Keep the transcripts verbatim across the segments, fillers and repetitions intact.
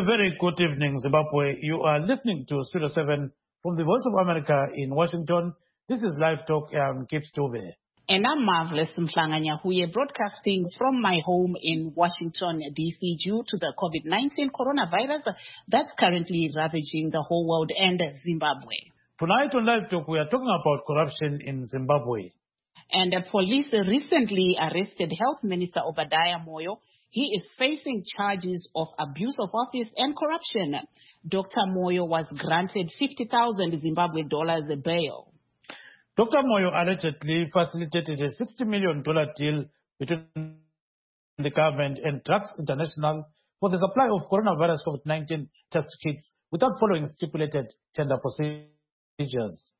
A very good evening, Zimbabwe. You are listening to Studio seven from the Voice of America in Washington. This is Live Talk. I'm Kip Stove. And I'm Marvelous Mhlanga-Nyahuye, broadcasting from my home in Washington, D C, due to the COVID nineteen coronavirus that's currently ravaging the whole world and Zimbabwe. Tonight on Live Talk, we are talking about corruption in Zimbabwe. And the police recently arrested Health Minister Obadiah Moyo. He is facing charges of abuse of office and corruption. Doctor Moyo was granted fifty thousand Zimbabwe dollars bail. Doctor Moyo allegedly facilitated a sixty million dollars deal between the government and Drugs International for the supply of coronavirus COVID nineteen test kits without following stipulated tender procedures.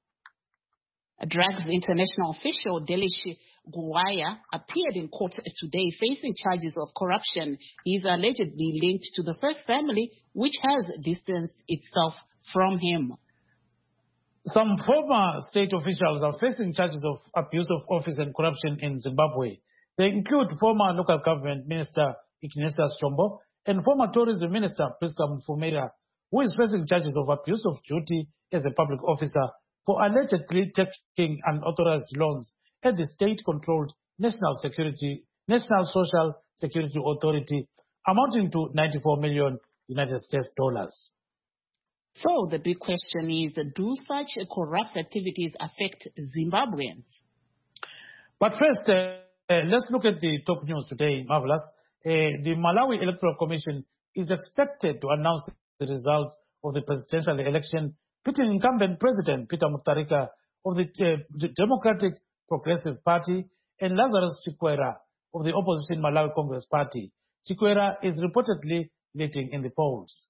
A Drugs International official, Delish Guwaya, appeared in court today facing charges of corruption. He is allegedly linked to the First Family, which has distanced itself from him. Some former state officials are facing charges of abuse of office and corruption in Zimbabwe. They include former local government minister Ignatius Chombo and former tourism minister Priska Mufumera, who is facing charges of abuse of duty as a public officer for allegedly taking unauthorized loans at the state-controlled National Security, National Social Security Authority, amounting to ninety-four million United States dollars. So the big question is, do such corrupt activities affect Zimbabweans? But first, uh, uh, let's look at the top news today, Marvelous. Uh, the Malawi Electoral Commission is expected to announce the results of the presidential election between incumbent President Peter Mutharika of the, uh, the Democratic Progressive Party and Lazarus Chikwera of the opposition Malawi Congress Party. Chikwera is reportedly leading in the polls.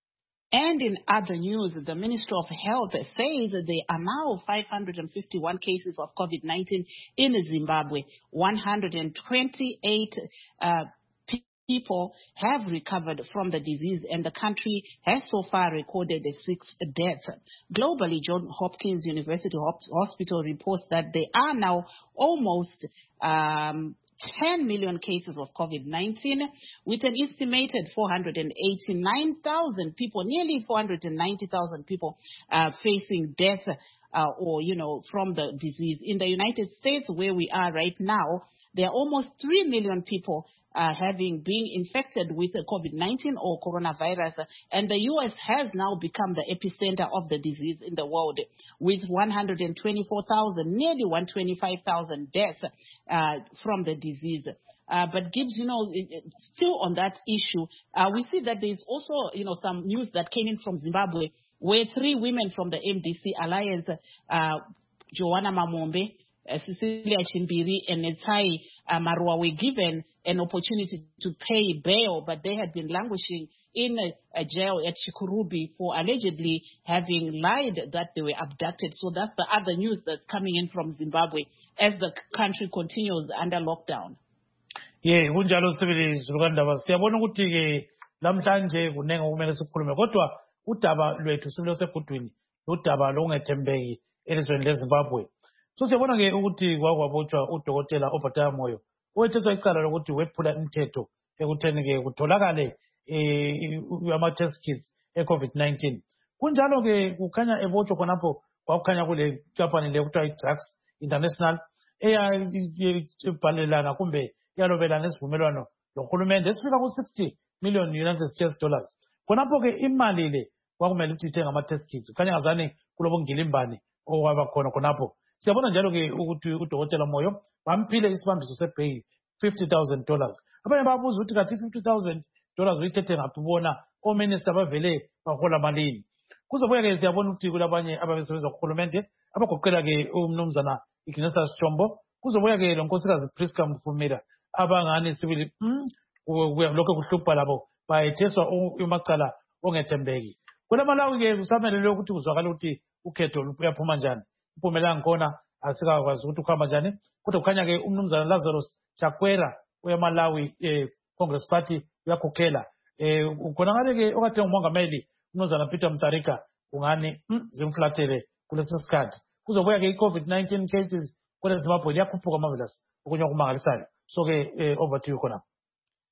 And in other news, the Ministry of Health says there are now five hundred fifty-one cases of COVID nineteen in Zimbabwe. one hundred twenty-eight uh, people have recovered from the disease, and the country has so far recorded six deaths. Globally, Johns Hopkins University Hospital reports that there are now almost um, ten million cases of COVID nineteen, with an estimated four hundred eighty-nine thousand people, nearly four hundred ninety thousand people uh, facing death uh, or, you know, from the disease. In the United States, where we are right now, there are almost three million people uh, having been infected with COVID nineteen or coronavirus, and the U S has now become the epicenter of the disease in the world, with one hundred twenty-four thousand, nearly one hundred twenty-five thousand deaths uh, from the disease. Uh, but Gibbs, you know, still on that issue, uh, we see that there's also, you know, some news that came in from Zimbabwe, where three women from the M D C Alliance, uh, Joanna Mamombe, Uh, Cecilia Chimbiri and Netai uh, Marua were given an opportunity to pay bail, but they had been languishing in a, a jail at Chikurubi for allegedly having lied that they were abducted. So that's the other news that's coming in from Zimbabwe as the country continues under lockdown. Yeah, kunjalo sibili zilukandaba siyabona ukuthi ke lamhlanje kunenge kumele sikhulume kodwa udaba lwethu sibilo segudwini udaba lokungethembeki elizweni leZimbabwe. So siyabona ke ukuthi kwakwabotshwa udokotela Obadiah Moyo owetheswa icala lokuthi wephula imithetho ekutheni ke kutholakale eh ama test kits e-COVID nineteen. Kunjalo ke kukhanya ebotshwa khonapho kwakukhanya kule company le kuthiwa i-Drugs International eyabhalelana kumbe yalobelana isivumelwano lohulumende esifika ku sixty million United States dollars. Khonapho ke imali le kwakumele ukuthi ithenga ama test kits. Kukhanya ngazane kulobongilimbani okwaba khona khonapho. Siyabona njalo ke ukuthi udokotela Moyo bamphile isibambiso sebhail fifty thousand dollars. Abanye babuza ukuthi kathi fifty thousand dollars uyithethe ngaphi bona ominister bavele bahola malini. Kuzobuya ke siyabona ukuthi kulabanye ababesebenza kuhulumende abagoqela ke umnumzana Ignatius Chombo. Kuzobuya ke lonkosikazi Priska Mufumera abangani sibili mm lokho kuhlupha labo bayetheswa umacala ongethembeki. Kula Malawi ke kusamelele ukuthi kuzwakala ukuthi ukhetho luyaphuma njani. Uphumelanga khona asikakwazi ukuthi ukhamba njani, kodwa kukhanya ke umnumzana Lazarus Chikwera weMalawi eh, Congress Party uyakhokhela eh khona ngale ke okade umongameli umnumzana Peter Mutharika ungani mm, zimflathele kulesi sikhathi. Kuzobuya ke i-COVID nineteen cases kwele Zimbabwe liyakhuphuka Marvelous okunye okumangalisayo. So ke eh, over to you khona.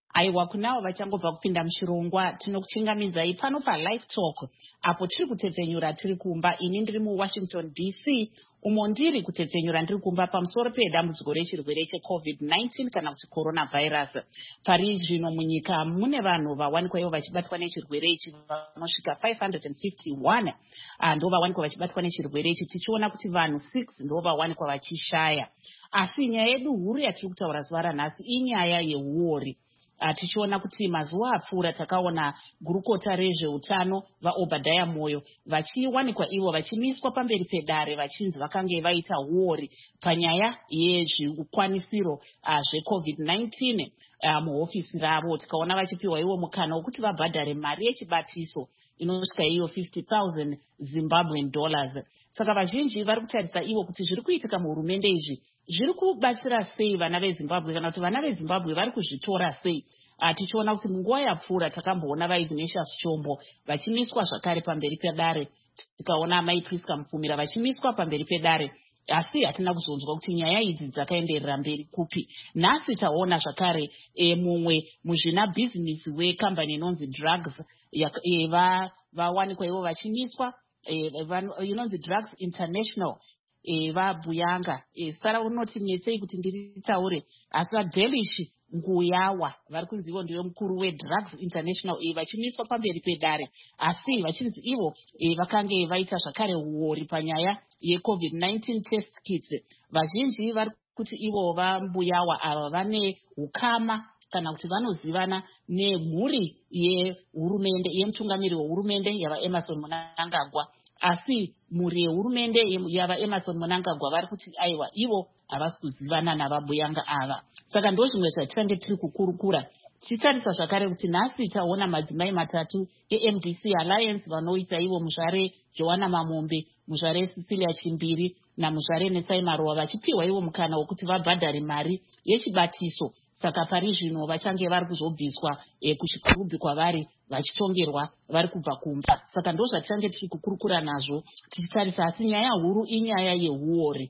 aiwa kunavo vachangobva kupinda muchirongwa tinokuchingamidzai pano palife talk apo tiri kutepfenyura tiri kumba. Ini ndiri muwashington D C umo ndiri kutepfenyura ndiri kumba pamusoro pedambudziko rechirwere checovid nineteen kana kuti coronavirus. Pari zvino munyika mune vanhu vawanikwayo vachibatwa nechirwere ichi vanosvika five hundred fifty-one ndo vawanikwa vachibatwa nechirwere ichi, tichiona kuti vanhu six ndo vawanikwa vachishaya. Asi nyaya yedu huru yatiri kutaura zuva ranhasi inyaya yeuori. Uh, tichiona kuti mazuva apfuura takaona gurukota rezveutano vaObadiah Moyo vachiwanikwa ivo vachimiswa pamberi pedare vachinzi vakange vaita uori panyaya yezvikwanisiro uh, zvecovid nineteen uh, muhofisi ravo. Tikaona vachipiwa ivo mukana wekuti vabhadhare mari yechibatiso inosvika iyo fifty thousand Zimbabwean dollars. Saka vazhinji vari kutarisa ivo kuti zviri kuitika muhurumende izvi zviri kubatsira sei vana veZimbabwe kana kuti vana veZimbabwe vari kuzvitora sei. Uh, tichiona kuti munguva yapfuura takamboona vaIgnatius Chombo vachimiswa zvakare pamberi pedare, tikaona mai Priska Mufumira vachimiswa pamberi pedare, asi hatina kuzonzwa kuti nyaya idzi dzakaenderera mberi kupi. Nhasi taona zvakare e, mumwe muzvina bhizinisi wekambani inonzi drugs e, vawanikwa ivo vachimiswa e, inonzi Drugs International e, vabhuyanga e, sara unoti metsei kuti ndiritaure asi vaDelish Nguyawa vari kunzi ivo ndivo mukuru weDrugs International e, vachimiswa pamberi pedare, asi vachinzi ivo e, vakange vaita zvakare uori panyaya yecovid nineteen test kits. Vazhinji vari kuti ivo vaMbuyawa ava vane ukama kana kuti vanozivana nemhuri yehurumende yemutungamiri wehurumende yava Emerson Mnangagwa, asi mhuri yehurumende yava Emerson Mnangagwa vari kuti aiwa ivo havasi kuzivana navabuyanga ava. Saka ndo zvimwe zvatitange tiri kukurukura. Tichitarisa zvakare kuti nhasi taona madzimai matatu eM D C Alliance vanoita ivo muzvare Joanna Mamombe, muzvare Cecilia Chimbiri namuzvare Netsai Maruwa vachipiwa ivo mukana wekuti vabhadhare mari yechibatiso. Saka pari zvino vachange vari kuzobviswa e, kuchikurubhi kwavari vachitongerwa vari kubva kumba. Saka ndo zvatichange tiri kukurukura nazvo tichitarisa, asi nyaya huru inyaya yeuori.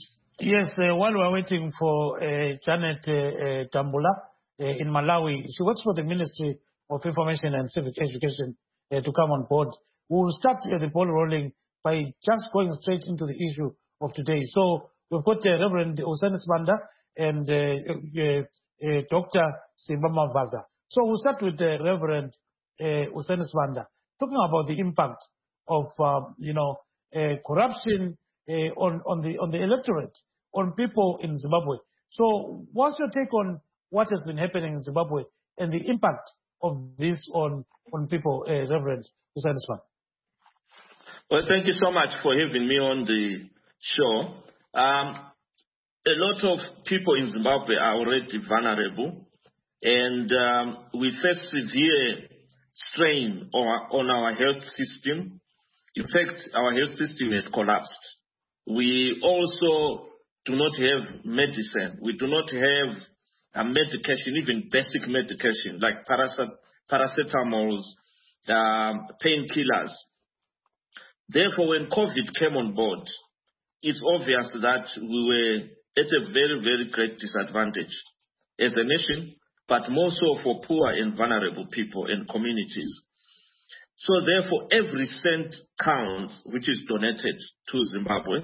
Yes, uh, while we're waiting for uh, Janet uh, uh, Tambula uh, in Malawi, she works for the Ministry of Information and Civic Education uh, to come on board. We'll start uh, the ball rolling by just going straight into the issue of today. So we've got uh, Reverend Useni Sibanda and uh, uh, uh, Doctor Simba Mavaza. So we'll start with uh, Reverend uh, Useni Sibanda, talking about the impact of, uh, you know, uh, corruption uh, on, on, the, on the electorate, on people in Zimbabwe. So what's your take on what has been happening in Zimbabwe and the impact of this on, on people, uh, Reverend Useni Sibanda? Well, thank you so much for having me on the show. Um, a lot of people in Zimbabwe are already vulnerable, and um, we face severe strain on our, on our health system. In fact, our health system has collapsed. We also do not have medicine. We do not have a medication, even basic medication like paracetamols, um, painkillers. Therefore, when COVID came on board, it's obvious that we were at a very, very great disadvantage as a nation, but more so for poor and vulnerable people and communities. So therefore, every cent counts which is donated to Zimbabwe.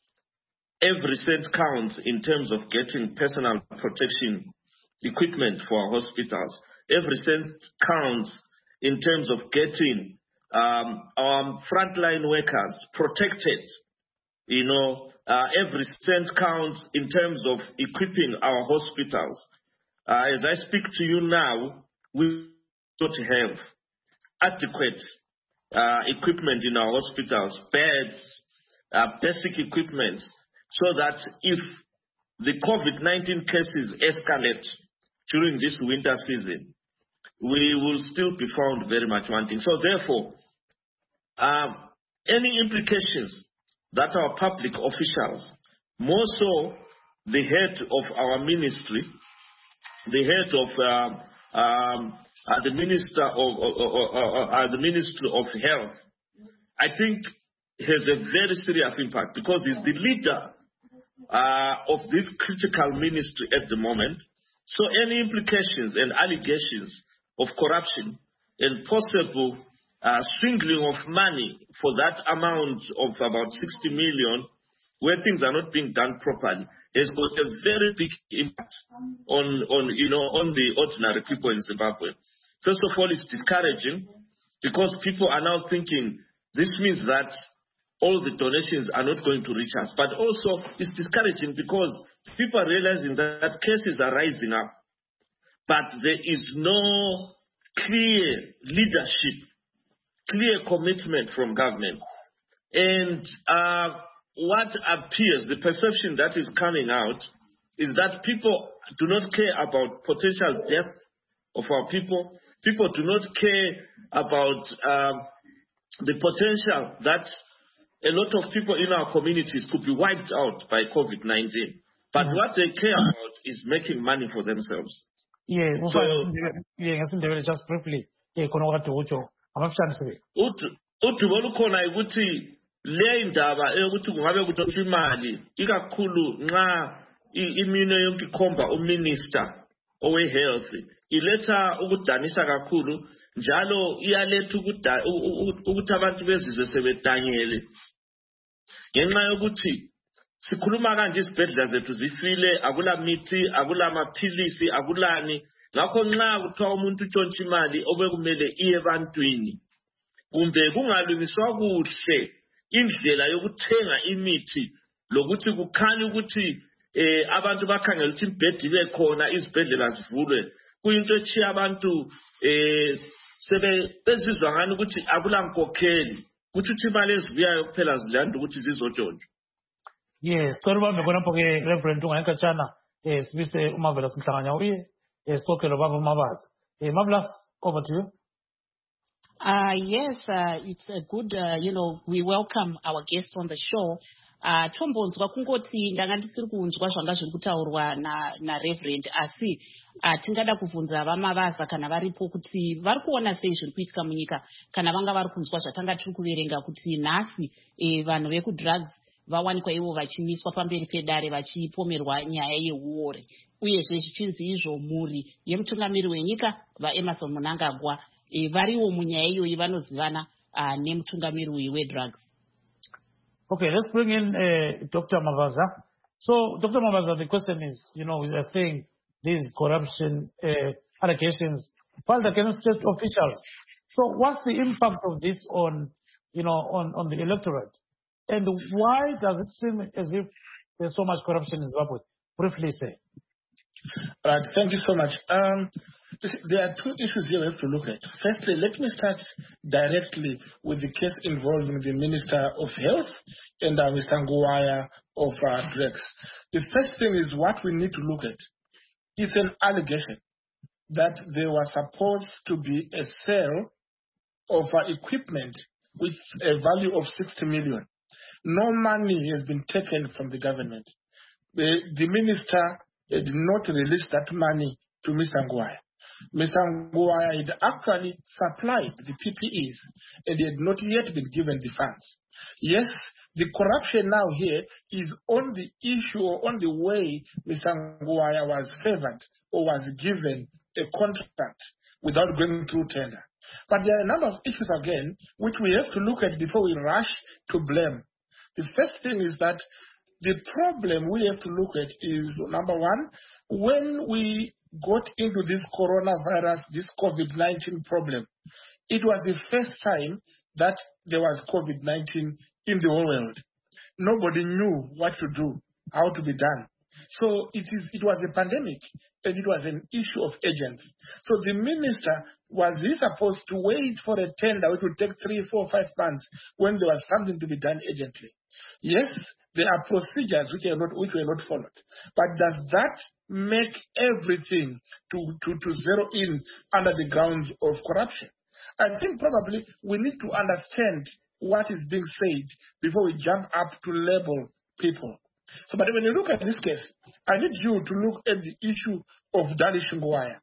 Every cent counts in terms of getting personal protection equipment for our hospitals. Every cent counts in terms of getting um, our frontline workers protected. You know, uh, every cent counts in terms of equipping our hospitals. Uh, as I speak to you now, we don't have adequate uh, equipment in our hospitals, beds, uh, basic equipment, so that if the COVID nineteen cases escalate during this winter season, we will still be found very much wanting. So therefore, um, any implications that our public officials, more so the head of our ministry, the head of uh, um, uh, the minister of uh, uh, uh, the Ministry of Health, I think has a very serious impact, because he's the leader uh, of this critical ministry at the moment. So any implications and allegations of corruption and possible uh, swindling of money for that amount of about sixty million, where things are not being done properly, has got a very big impact on, on, you know, on the ordinary people in Zimbabwe. First of all, it's discouraging because people are now thinking this means that all the donations are not going to reach us. But also, it's discouraging because people are realizing that cases are rising up, but there is no clear leadership, clear commitment from government. And uh, what appears, the perception that is coming out, is that people do not care about potential death of our people. People do not care about uh, the potential that a lot of people in our communities could be wiped out by COVID nineteen. But mm-hmm. what they care about is making money for themselves. Yeah, so, yeah, just briefly. Yeah, uthi bolukhona ukuthi le indaba ukuthi kungabe kuthi imali ikakhulu nxa imino yonke ikhomba uminister owe health iletha ukudanisa kakhulu njalo iyaletha ukuthi abantu bezizwe sebedangele ngenxa yokuthi sikhuluma kanje isibhedlela zethu zifile akula mithi akula maphilisi akulani ngakho nxa kuthiwa umuntu utshontsha imali obekumele iye ebantwini kumbe kungalungiswa kuhle indlela yokuthenga imithi lokuthi kukhanye ukuthi eh abantu bakhangela ukuthi imbhedi ibe khona izibhedlela zivulwe kuyinto echiya abantu eh sebe bezizwa ngani ukuthi akula nkokheli kuthi uthi imali ezibuyayo kuphela zilanda ukuthi zizotshontshwa. Yes, kwari bambe khona pho ke Reverend ungayikatshana eh sibise uMavela Simhlanganya uye esixoxela baba Mabaza. Eh Marvelous, over to you. Uh, yes, uh, it's a good, uh, you know, we welcome our guests on the show. Uh, tombonzwa kungoti ndanga ndisiri kunzwa zvanga zviri kutaurwa na na Reverend asi uh, tingada kubvunza vaMabaza kana varipo kuti vari kuona sei zviri kuitika munyika kana vanga vari kunzwa zvatanga tiri kuverenga kuti nhasi eh, vanhu vekudrugs vawanikwa ivo vachimiswa pamberi pedare vachipomerwa nyaya yeuore uyezve zvichinzi izvo mhuri yemutungamiri wenyika vaEmmerson Mnangagwa e, variwo munyaya iyoyi vanozivana uh, nemutungamiri uyu wedrugs. Okay, let's bring in uh, Doctor Mabaza. So, Doctor Mabaza, the question is, you know, we are saying these corruption uh, allegations filed against state officials. So, what's the impact of this on, you know, on, on the electorate? And why does it seem as if there's so much corruption in Zimbabwe? Briefly say. All right, thank you so much. Um, there are two issues here we have to look at. Firstly, let me start directly with the case involving the Minister of Health and uh, Mister Nguwaya of uh, drugs. The first thing is what we need to look at. It's an allegation that there was supposed to be a sale of uh, equipment with a value of sixty million. No money has been taken from the government. The, the minister did not release that money to Mister Nguwaya. Mister Nguwaya had actually supplied the P P Es and he had not yet been given the funds. Yes, the corruption now here is on the issue or on the way Mister Nguwaya was favored or was given a contract without going through tender. But there are a number of issues again which we have to look at before we rush to blame. The first thing is that the problem we have to look at is, number one, when we got into this coronavirus, this COVID nineteen problem, it was the first time that there was COVID nineteen in the whole world. Nobody knew what to do, how to be done. So it is. It was a pandemic, and it was an issue of urgency. So the minister, was he supposed to wait for a tender which would take three, four, five months when there was something to be done urgently? Yes, there are procedures which are not which were not followed. But does that make everything to, to, to zero in under the grounds of corruption? I think probably we need to understand what is being said before we jump up to label people. So, but when you look at this case, I need you to look at the issue of Dalish Nguwaya.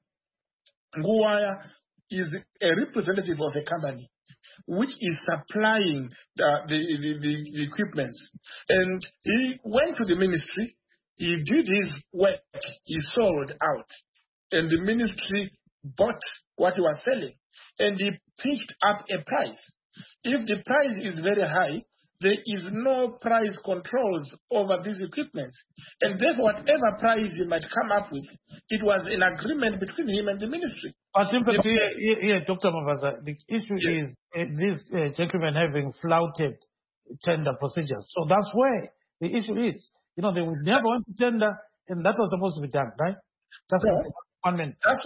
Nguwaya is a representative of a company which is supplying the, the, the, the, the equipment. And he went to the ministry, he did his work, he sold out. and the ministry bought what he was selling, and he picked up a price. If the price is very high, there is no price controls over these equipments. And therefore, whatever price he might come up with, it was an agreement between him and the ministry. But in fact, here, here, here, Doctor Mavaza, the issue Yes. is uh, these uh, gentlemen having flouted tender procedures. So that's where the issue is. You know, they would never want to tender, and that was supposed to be done, right? That's No. one minute. That's,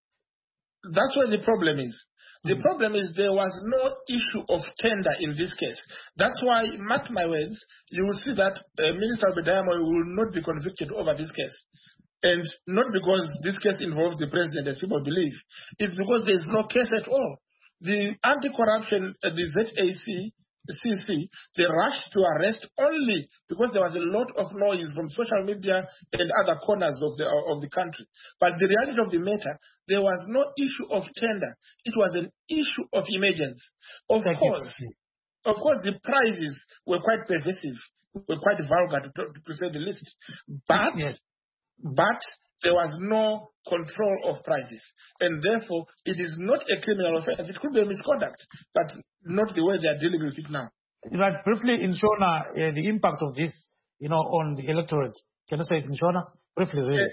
that's where the problem is. The Mhm. problem is there was no issue of tender in this case. That's why, mark my words, you will see that uh, Minister Obadiah Moyo will not be convicted over this case. And not because this case involves the president, as people believe. It's because there is no case at all. The anti-corruption, uh, the Z A C, C C, they rushed to arrest only because there was a lot of noise from social media and other corners of the of the country. But the reality of the matter, there was no issue of tender. It was an issue of emergence. Of Thank course, you. of course, the prices were quite pervasive, were quite vulgar, to, to, to say the least. But, Yes. but there was no control of prices. And therefore, it is not a criminal offense. It could be a misconduct, but not the way they are dealing with it now. Right, briefly, in Shona, uh, the impact of this, you know, on the electorate. Can you say it in Shona? Briefly, really.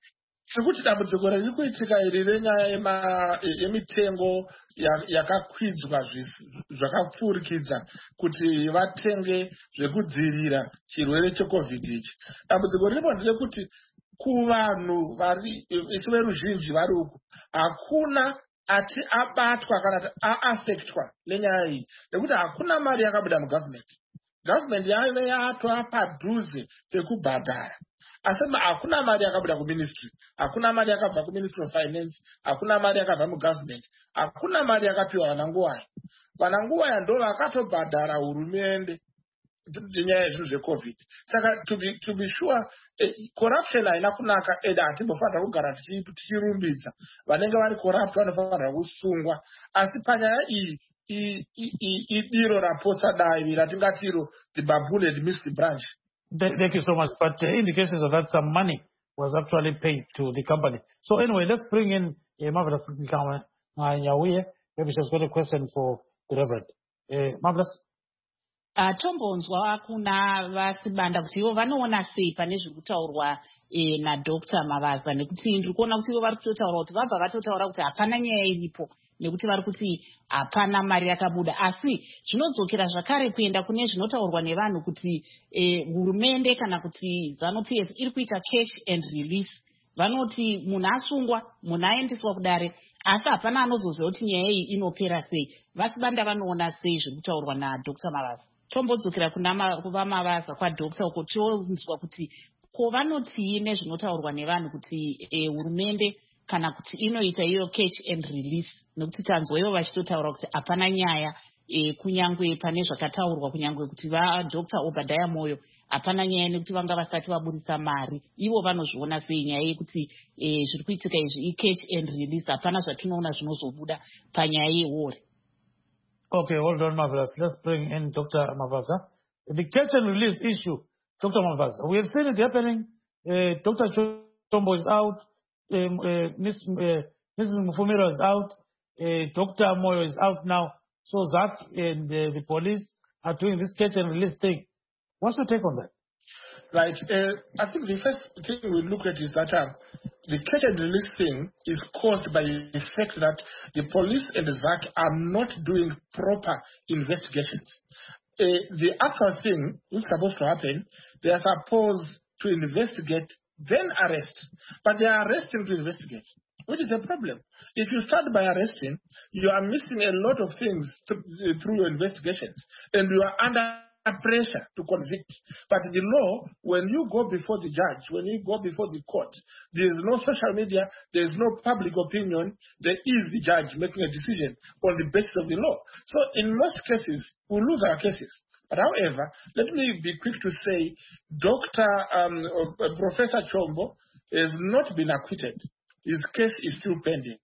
Sekuti dambudziko riri kuitika iri renyaya yema- yemitengo ya- yakakwidzwa zvisi- zvakapfurikidza kuti vatenge zvekudzivirira chirwere checovid ichi. Dambudziko riripo nderekuti kuvanhu vari isu veruzhinji vari uku hakuna ati abatwa kana kuti aaffectwa nenyaya iyi nekuti hakuna mari yakabuda mugavhmendi. Gavhmendi yaive yatova padhuze pekubhadhara. Asi hakuna mari yakabuda kuministry, hakuna mari yakabva kuministry of finance, hakuna mari yakabva mugavhmendi, hakuna mari yakapiwa vananguwaya. Vananguwaya ndo vakatobhadhara hurumende nenyaya yezvinhu zvecovid. Saka to be, to be sure, eh, corruption haina kunaka, eda hatimbofanira kugara tichi- tichirumbidza. Vanenge vari corrupt vanofanira kusungwa. Asi panyaya iyi i- i- i- idiro rapotsa dai ratingatiro the baboon had missed the branch. Th- Thank you so much. But uh, indications of that some money was actually paid to the company. So anyway, let's bring in uh, Marvelous Nyawiye. Maybe she's got a question for the Reverend. Uh, Marvelous. Uh, tombonzwa kuna vasibanda kuti ivo vanoona sei pane zviri kutaurwa eh, nadr Mavaza, nekuti ndiri kuona kuti ivo vari kutotaura kuti vabva vatotaura kuti hapana nyaya iripo nekuti vari kuti hapana mari yakabuda. Asi zvinodzokera zvakare kuenda kune zvinotaurwa nevanhu kuti eh, hurumende kana kuti ZANU-P F iri kuita catch and release. Vanoti munhu asungwa, munhu aendeswa kudare, asi hapana anozoziva kuti nyaya iyi inopera sei. Vasibanda vanoona sei zviri kutaurwa nadr Mavaza? Tombodzokera kuna ma- kuva Mavaza kwadr uko tionzwa kuti ko vanotii nezvinotaurwa nevanhu kuti eh, hurumende kana kuti inoita iyo catch and release, nekuti tanzwa ivo vachitotaura kuti hapana nyaya eh, kunyangwe pane zvakataurwa kunyangwe kuti vadr Obadiah Moyo hapana nyaya nekuti vanga vasati vaburisa mari. Ivo vanozviona sei nyaya yekuti eh, zviri kuitika izvi i-catch and release, hapana zvatinoona zvinozobuda panyaya yewori. Okay, hold on, Marvelous. Let's bring in Doctor Mavaza. The catch and release issue, Doctor Mavaza. We have seen it happening. Uh, Doctor Chombo is out. Um, uh, Miss Uh, Missus Mufumiro is out. Uh, Doctor Moyo is out now. So Zach and uh, the police are doing this catch and release thing. What's your take on that? Right. Uh, I think the first thing we look at is that uh, the catch and release thing is caused by the fact that the police and the Z A C are not doing proper investigations. Uh, the actual thing which is supposed to happen, they are supposed to investigate, then arrest. But they are arresting to investigate, which is a problem. If you start by arresting, you are missing a lot of things to, uh, through your investigations, and you are under pressure to convict. But the law, when you go before the judge, when you go before the court, there is no social media, there is no public opinion, there is the judge making a decision on the basis of the law. So in most cases, we lose our cases. But however, let me be quick to say, Doctor Um, uh, Professor Chombo has not been acquitted. His case is still pending.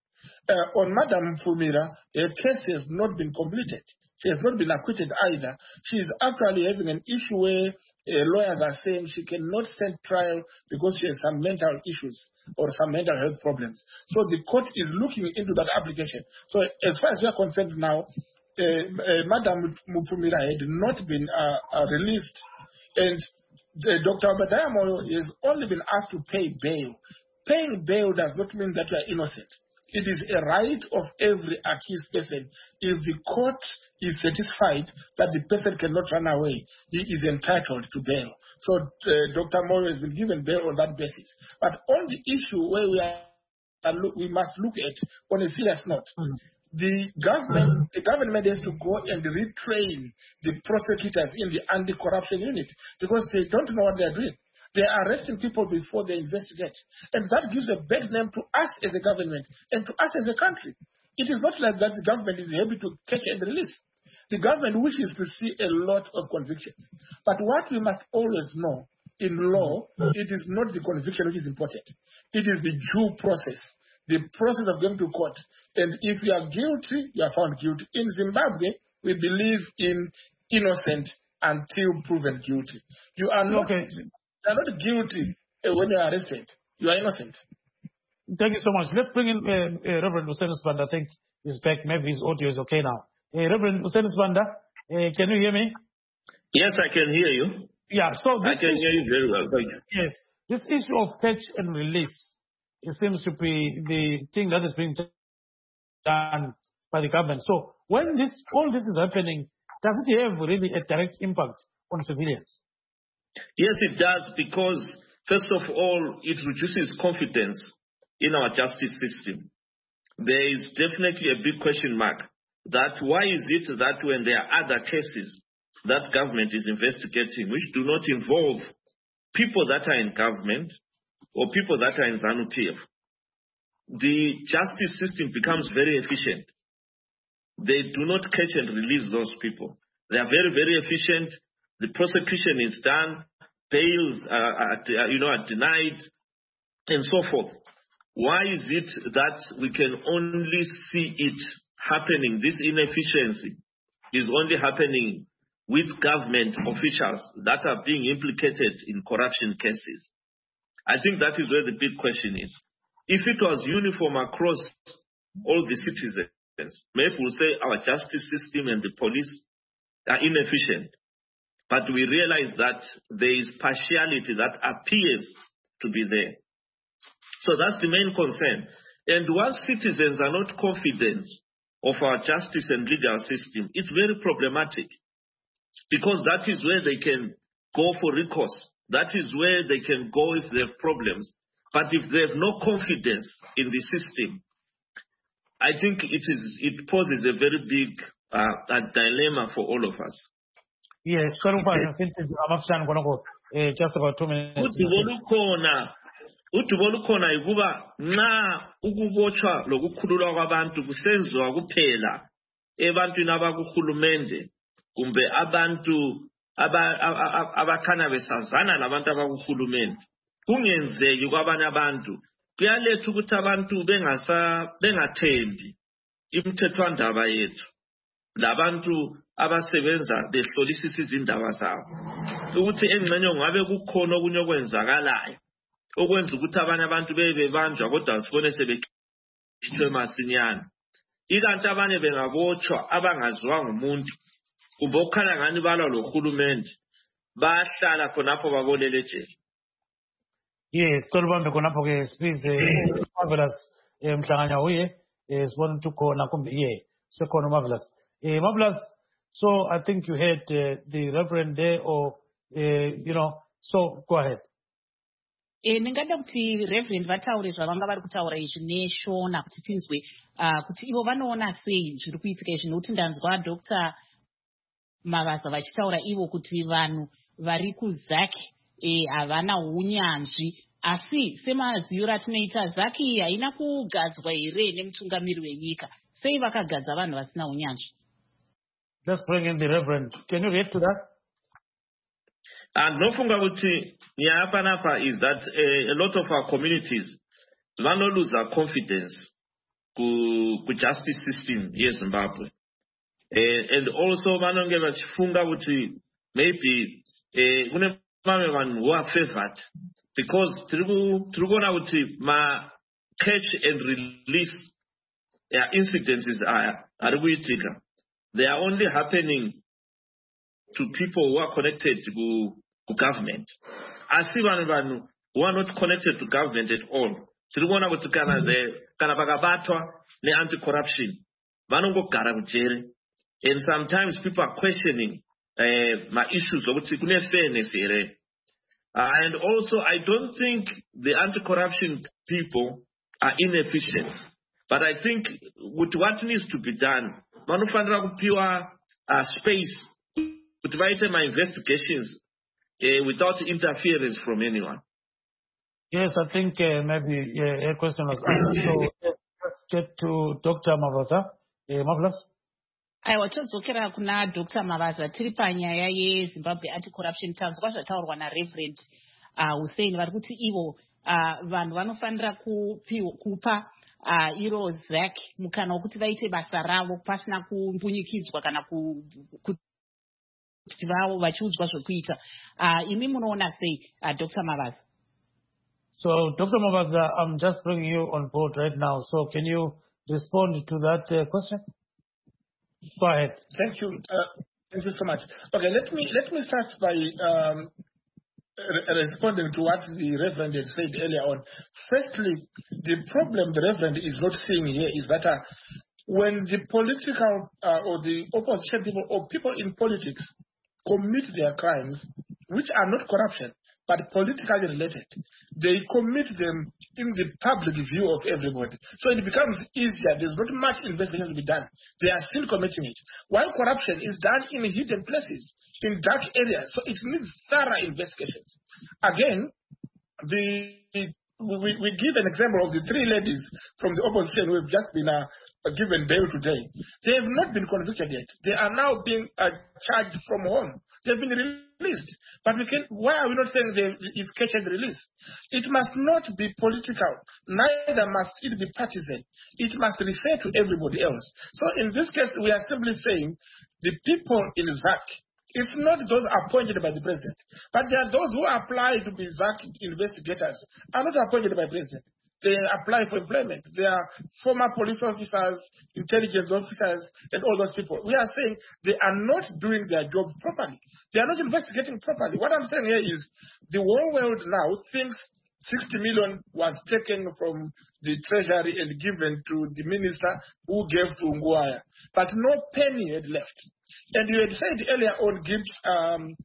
Uh, on Madam Mufumira, her case has not been completed. She has not been acquitted either. She is actually having an issue where uh, lawyers are saying she cannot stand trial because she has some mental issues or some mental health problems. So the court is looking into that application. So as far as we are concerned now, uh, uh, Madam Mufumira had not been uh, uh, released, and uh, Doctor Obadiah Moyo has only been asked to pay bail. Paying bail does not mean that you are innocent. It is a right of every accused person. If the court is satisfied that the person cannot run away, he is entitled to bail. So uh, Doctor Moyo has been given bail on that basis. But on the issue where we are, we must look at on a serious note, mm-hmm. the government, the government has to go and retrain the prosecutors in the anti-corruption unit because they don't know what they are doing. They are arresting people before they investigate. And that gives a bad name to us as a government and to us as a country. It is not like that the government is able to catch and release. The government wishes to see a lot of convictions. But what we must always know, in law, it is not the conviction which is important. It is the due process, the process of going to court. And if you are guilty, you are found guilty. In Zimbabwe, we believe in innocent until proven guilty. You are not... Okay. You are not guilty when you are arrested. You are innocent. Thank you so much. Let's bring in uh, uh, Reverend Hussein Sibanda. I think he's back. Maybe his audio is okay now. Uh, Reverend Hussein Sibanda, uh, can you hear me? Yes, I can hear you. Yeah, so I can issue, hear you very well. Thank you. Yes, this issue of catch and release, it seems to be the thing that is being done by the government. So when this all this is happening, does it have really a direct impact on civilians? Yes, it does, because first of all, it reduces confidence in our justice system. There is definitely a big question mark that why is it that when there are other cases that government is investigating which do not involve people that are in government or people that are in ZANU-P F, the justice system becomes very efficient. They do not catch and release those people. They are very, very efficient. The prosecution is done, bails are, are, you know, are denied, and so forth. Why is it that we can only see it happening, this inefficiency is only happening with government officials that are being implicated in corruption cases? I think that is where the big question is. If it was uniform across all the citizens, maybe we'll say our justice system and the police are inefficient. But we realize that there is partiality that appears to be there. So that's the main concern. And once citizens are not confident of our justice and legal system, it's very problematic, because that is where they can go for recourse. That is where they can go if they have problems. But if they have no confidence in the system, I think it is it poses a very big uh, a dilemma for all of us. Yes, just about two minutes. Udubona ukhona ikuba nxa ukubotshwa lokukhululwa kwabantu kusenziwa kuphela ebantwini abakuhulumende kumbe abantu abakhanya besazana nabantu abakuhulumende, kungenzeki kwabanye abantu, kuyaletha ukuthi abantu bengasa bengathembi imithethwandaba yethu, labantu abasebenza behlolisisa izindaba zabo, ukuthi engxenye ngabe kukhona okunye okwenzakalayo okwenza ukuthi abanye abantu bebebanjwa kodwa sibone sebekhithwe masinyane. Ikanti abanye bengabotshwa abangaziwanga umuntu kumbe okukhanya ngani balwa lohulumende, bahlala khonapho babolele ejele. Yes, tolubambe khonapho ke sibize Marvelous Mhlanganya uye sibona ukuthi ukhona kumbe ye sekhona Marvelous. Eh, Marvelous, so I think you heard uh, the Reverend there, or uh, you know, so go ahead. Eh, ndingada kuti Reverend vataure zvavanga vari kutaura izvi neshona kuti tinzwe kuti ivo vanoona sei zviri kuitika izvi, nokuti ndanzwa Doctor Mavaza vachitaura ivo kuti vanhu vari kuzaki havana unyanzvi, asi semaziyo ratinoita zaki haina kugadzwa here nemutungamiri wenyika, sei vakagadza vanhu vasina unyanzvi? Let's bring in the Reverend. Can you react to that? And nofunga kuti nyapa napa is that uh, a lot of our communities vano lose our confidence ku, ku justice system here in Zimbabwe. Uh, and also vanonge vachifunga kuti maybe uh, kune vamwe vanhu who are favored because tiri kuona kuti ma catch and release uh, incidences are ari kuitika. They are only happening to people who are connected to, to government. Asi vanhu vanhu who are not connected to government at all. Tiri kuona kuti kana kana vakabatwa ne anti-corruption vanongogara kujere. And sometimes people are questioning uh, my issues of fairness here. Uh, and also, I don't think the anti-corruption people are inefficient. But I think with what needs to be done, manufandra kupiwa uh, space to write my investigations uh, without interference from anyone. Yes, I think uh, maybe uh, a question was asked. So let's get to Doctor Mavaza. Uh, Marvelous. aiwa todzokera kuna Doctor Mavaza tiri panyaya yeZimbabwe anti-corruption tanzwa zvataurwa naReverend uh, Hussein vari kuti ivo uh, vanhu vanofanira kupa uh, iro Z A C mukana wekuti vaite basa ravo pasina kumbunyikidzwa kana kuti vavo vachiudzwa zvokuita. Uh, imi munoona sei uh, Doctor Mavaza? So Doctor Mavaza, I'm just bringing you on board right now. So can you respond to that uh, question? Go ahead. Thank you. Uh, thank you so much. Okay, let me let me start by um, re responding to what the Reverend had said earlier on. Firstly, the problem the Reverend is not seeing here is that uh, when the political uh, or the opposition people or people in politics commit their crimes, which are not corruption, but politically related, they commit them in the public view of everybody. So it becomes easier. There's not much investigation to be done. They are still committing it. While corruption is done in hidden places, in dark areas. So it needs thorough investigations. Again, the, we, we give an example of the three ladies from the opposition who have just been uh, given bail today. They have not been convicted yet. They are now being uh, charged from home. They've been released. But we can, why are we not saying they, it's catch and release? It must not be political. Neither must it be partisan. It must refer to everybody else. So in this case, we are simply saying the people in Z A C, it's not those appointed by the president, but there are those who apply to be Z A C investigators are not appointed by the president. They apply for employment. They are former police officers, intelligence officers, and all those people. We are saying they are not doing their job properly. They are not investigating properly. What I'm saying here is the whole world now thinks sixty million was taken from the treasury and given to the minister who gave to Nguaya. But no penny had left. And you had said earlier on, Gibbs, um,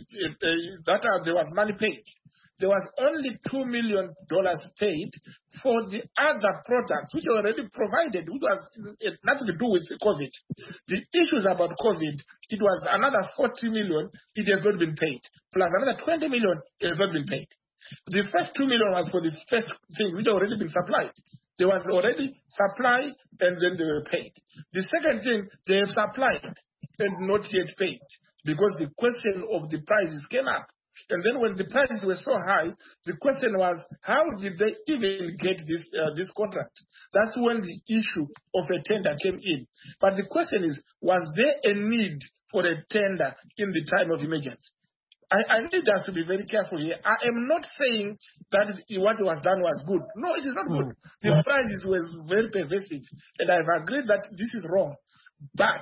that uh, there was money paid. There was only two million dollars paid for the other products which were already provided, which was it nothing to do with COVID. The issues about COVID, it was another forty million, it has not been paid. Plus another twenty million, it has not been paid. The first two million was for the first thing, which had already been supplied. There was already supply, and then they were paid. The second thing, they have supplied and not yet paid, because the question of the prices came up. And then when the prices were so high, the question was, how did they even get this uh, this contract? That's when the issue of a tender came in. But the question is, was there a need for a tender in the time of emergency? I, I need us to be very careful here. I am not saying that what was done was good. No, it is not good. The prices were very pervasive, and I've agreed that this is wrong. But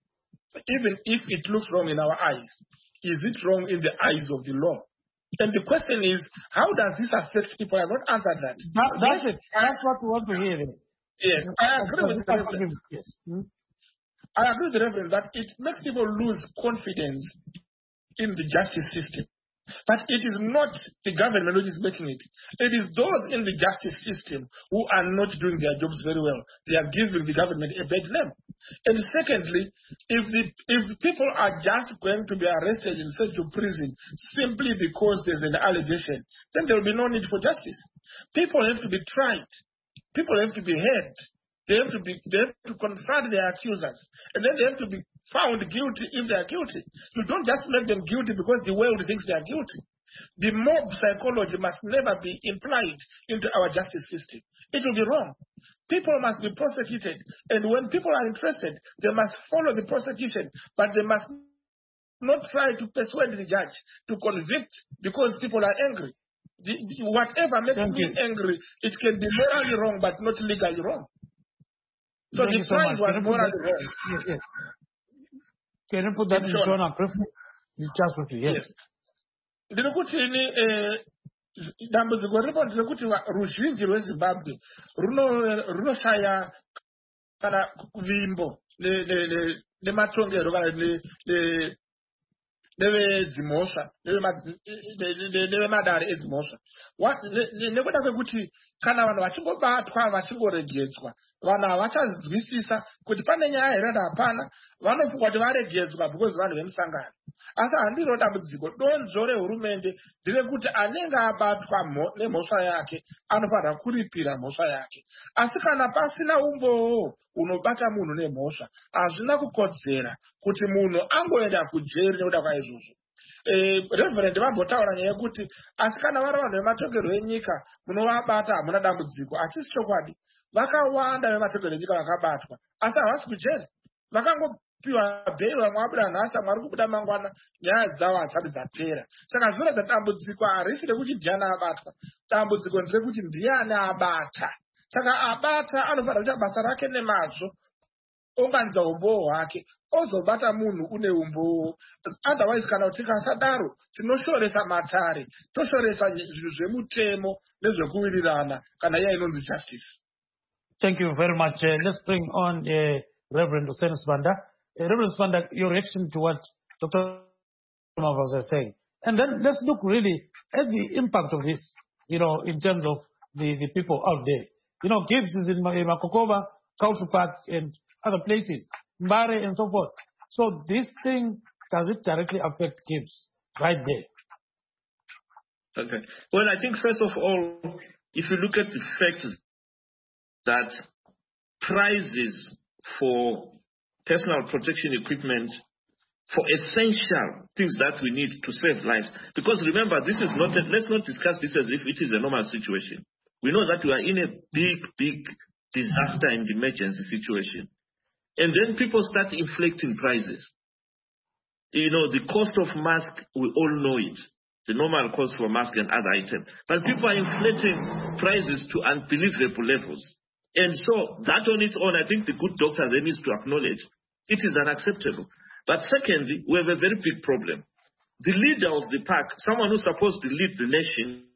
even if it looks wrong in our eyes, is it wrong in the eyes of the law? And the question is, how does this affect people? I have not answered that. that that's it. That's what we want to hear. Yes, I agree with the Reverend. Yes. Hmm? I agree with the Reverend that it makes people lose confidence in the justice system. But it is not the government which is making it. It is those in the justice system who are not doing their jobs very well. They are giving the government a bad name. And secondly, if the if people are just going to be arrested and sent to prison simply because there's an allegation, then there will be no need for justice. People have to be tried. People have to be heard. They have to be they have to confront their accusers. And then they have to be found guilty if they are guilty. You don't just make them guilty because the world thinks they are guilty. The mob psychology must never be implied into our justice system. It will be wrong. People must be prosecuted, and when people are interested, they must follow the prosecution, but they must not try to persuade the judge to convict because people are angry. The, whatever makes Thank me you. angry, it can be morally wrong, but not legally wrong. So Thank the you so price much. was Can you put morally that, wrong. yes, yes. Can you put that in Sure. Shona briefly? Just with you, yes. Yes. Ndiri kuti ini eh, dambudziko riripo nderekuti va- ruzhinji rwezimbabwe runo- runoshaya kana vimbo ne- ne- ne- nematongero kana ne- ne- nevedzimhosva nevema- ne- ne- nevemadare edzimhosva Wa- ne- ne- nekuda kwekuti kana vanhu vachingobatwa vachingoregedzwa vanhu havachazwisisa kuti pane nyaya here kana hapana. Vanofunga kuti varegedzwa because vanhu vemusangano, asi handiro dambudziko. Donzvo rehurumende nderekuti anenge abatwa mho- nemhosva yake anofanira kuripira mhosva yake. Asi kana pasina umboo unobata munhu nemhosva, hazvina kukodzera kuti munhu angoenda kujeri nekuda kwaizvozvo. Eh, Reverend vambotaura nyaya yekuti asi kana vari vanhu vematongero enyika munovabata hamuna dambudziko. Hachisi chokwadi. Vakawanda vematongero enyika vakabatwa asi havasi kujeri, vakangopiwa bheri, vamwe vabuda nhasi, vamwe vari kubuda mangwana, nyaya dzavo hadzisati dzapera. Saka zvinoratidza dambudziko harisi rekuti ndiani abatwa, dambudziko nderekuti ndiani abata. Saka abata anofanira kuita basa rake nemazvo, unganidza umboo hwake, ozobata munhu une umboo. Otherwise kana tikasadaro tinoshoresa matare, toshoresa zvinhu zvemutemo nezvekuwirirana kana iya inonzi justice. Thank you very much. Uh, let's bring on uh, Reverend Hussein Sibanda. Uh, Reverend Sibanda, your reaction to what Doctor Mavas is saying. And then let's look really at the impact of this, you know, in terms of the, the people out there. You know, Gibbs is in, Ma- in Makokova, Culture Park, and other places, Mbare, and so forth. So this thing, does it directly affect Gibbs right there? Okay. Well, I think first of all, if you look at the fact that prices for personal protection equipment, for essential things that we need to save lives, because remember, this is not, a, let's not discuss this as if it is a normal situation. We know that we are in a big, big disaster and emergency situation. And then people start inflating prices. You know, the cost of mask, we all know it. The normal cost for mask and other items. But people are inflating prices to unbelievable levels. And so that on its own, I think the good doctor then needs to acknowledge it is unacceptable. But secondly, we have a very big problem. The leader of the pack, someone who's supposed to lead the nation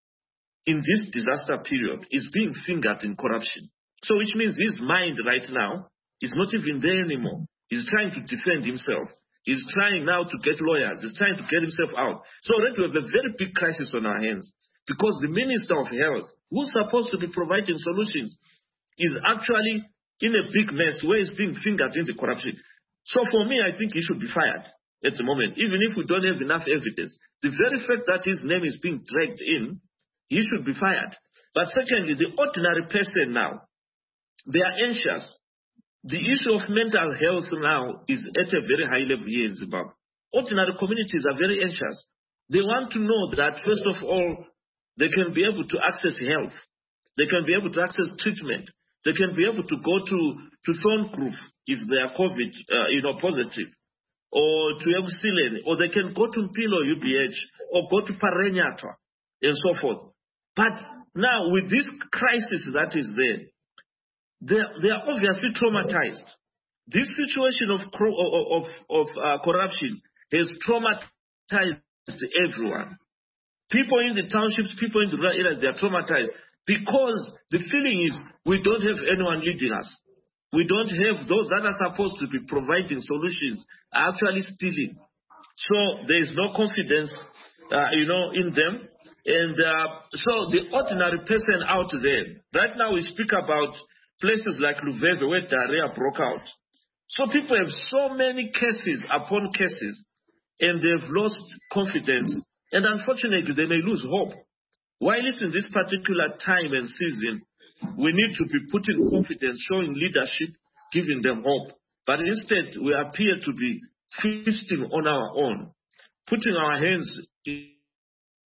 in this disaster period, is being fingered in corruption. So which means his mind right now is not even there anymore. He's trying to defend himself. He's trying now to get lawyers. He's trying to get himself out. So already we have a very big crisis on our hands because the Minister of Health, who's supposed to be providing solutions, is actually in a big mess where he's being fingered in the corruption. So for me, I think he should be fired at the moment, even if we don't have enough evidence. The very fact that his name is being dragged in, he should be fired. But secondly, the ordinary person now, they are anxious. The issue of mental health now is at a very high level here in Zimbabwe. Ordinary communities are very anxious. They want to know that, first of all, they can be able to access health. They can be able to access treatment. They can be able to go to, to Thorncliffe if they are COVID uh, you know, positive, or to Epsilon, or they can go to Mpilo U B H, or go to Parenyatwa, and so forth. But now, with this crisis that is there, they, they are obviously traumatized. This situation of, of, of uh, corruption has traumatized everyone. People in the townships, people in the rural areas, they are traumatized because the feeling is we don't have anyone leading us. We don't have those that are supposed to be providing solutions are actually stealing. So there is no confidence, uh, you know, in them. And uh, so the ordinary person out there, right now we speak about places like Luveve where diarrhea broke out. So people have so many cases upon cases, and they've lost confidence. And unfortunately, they may lose hope. While it's in this particular time and season, we need to be putting confidence, showing leadership, giving them hope. But instead, we appear to be feasting on our own, putting our hands in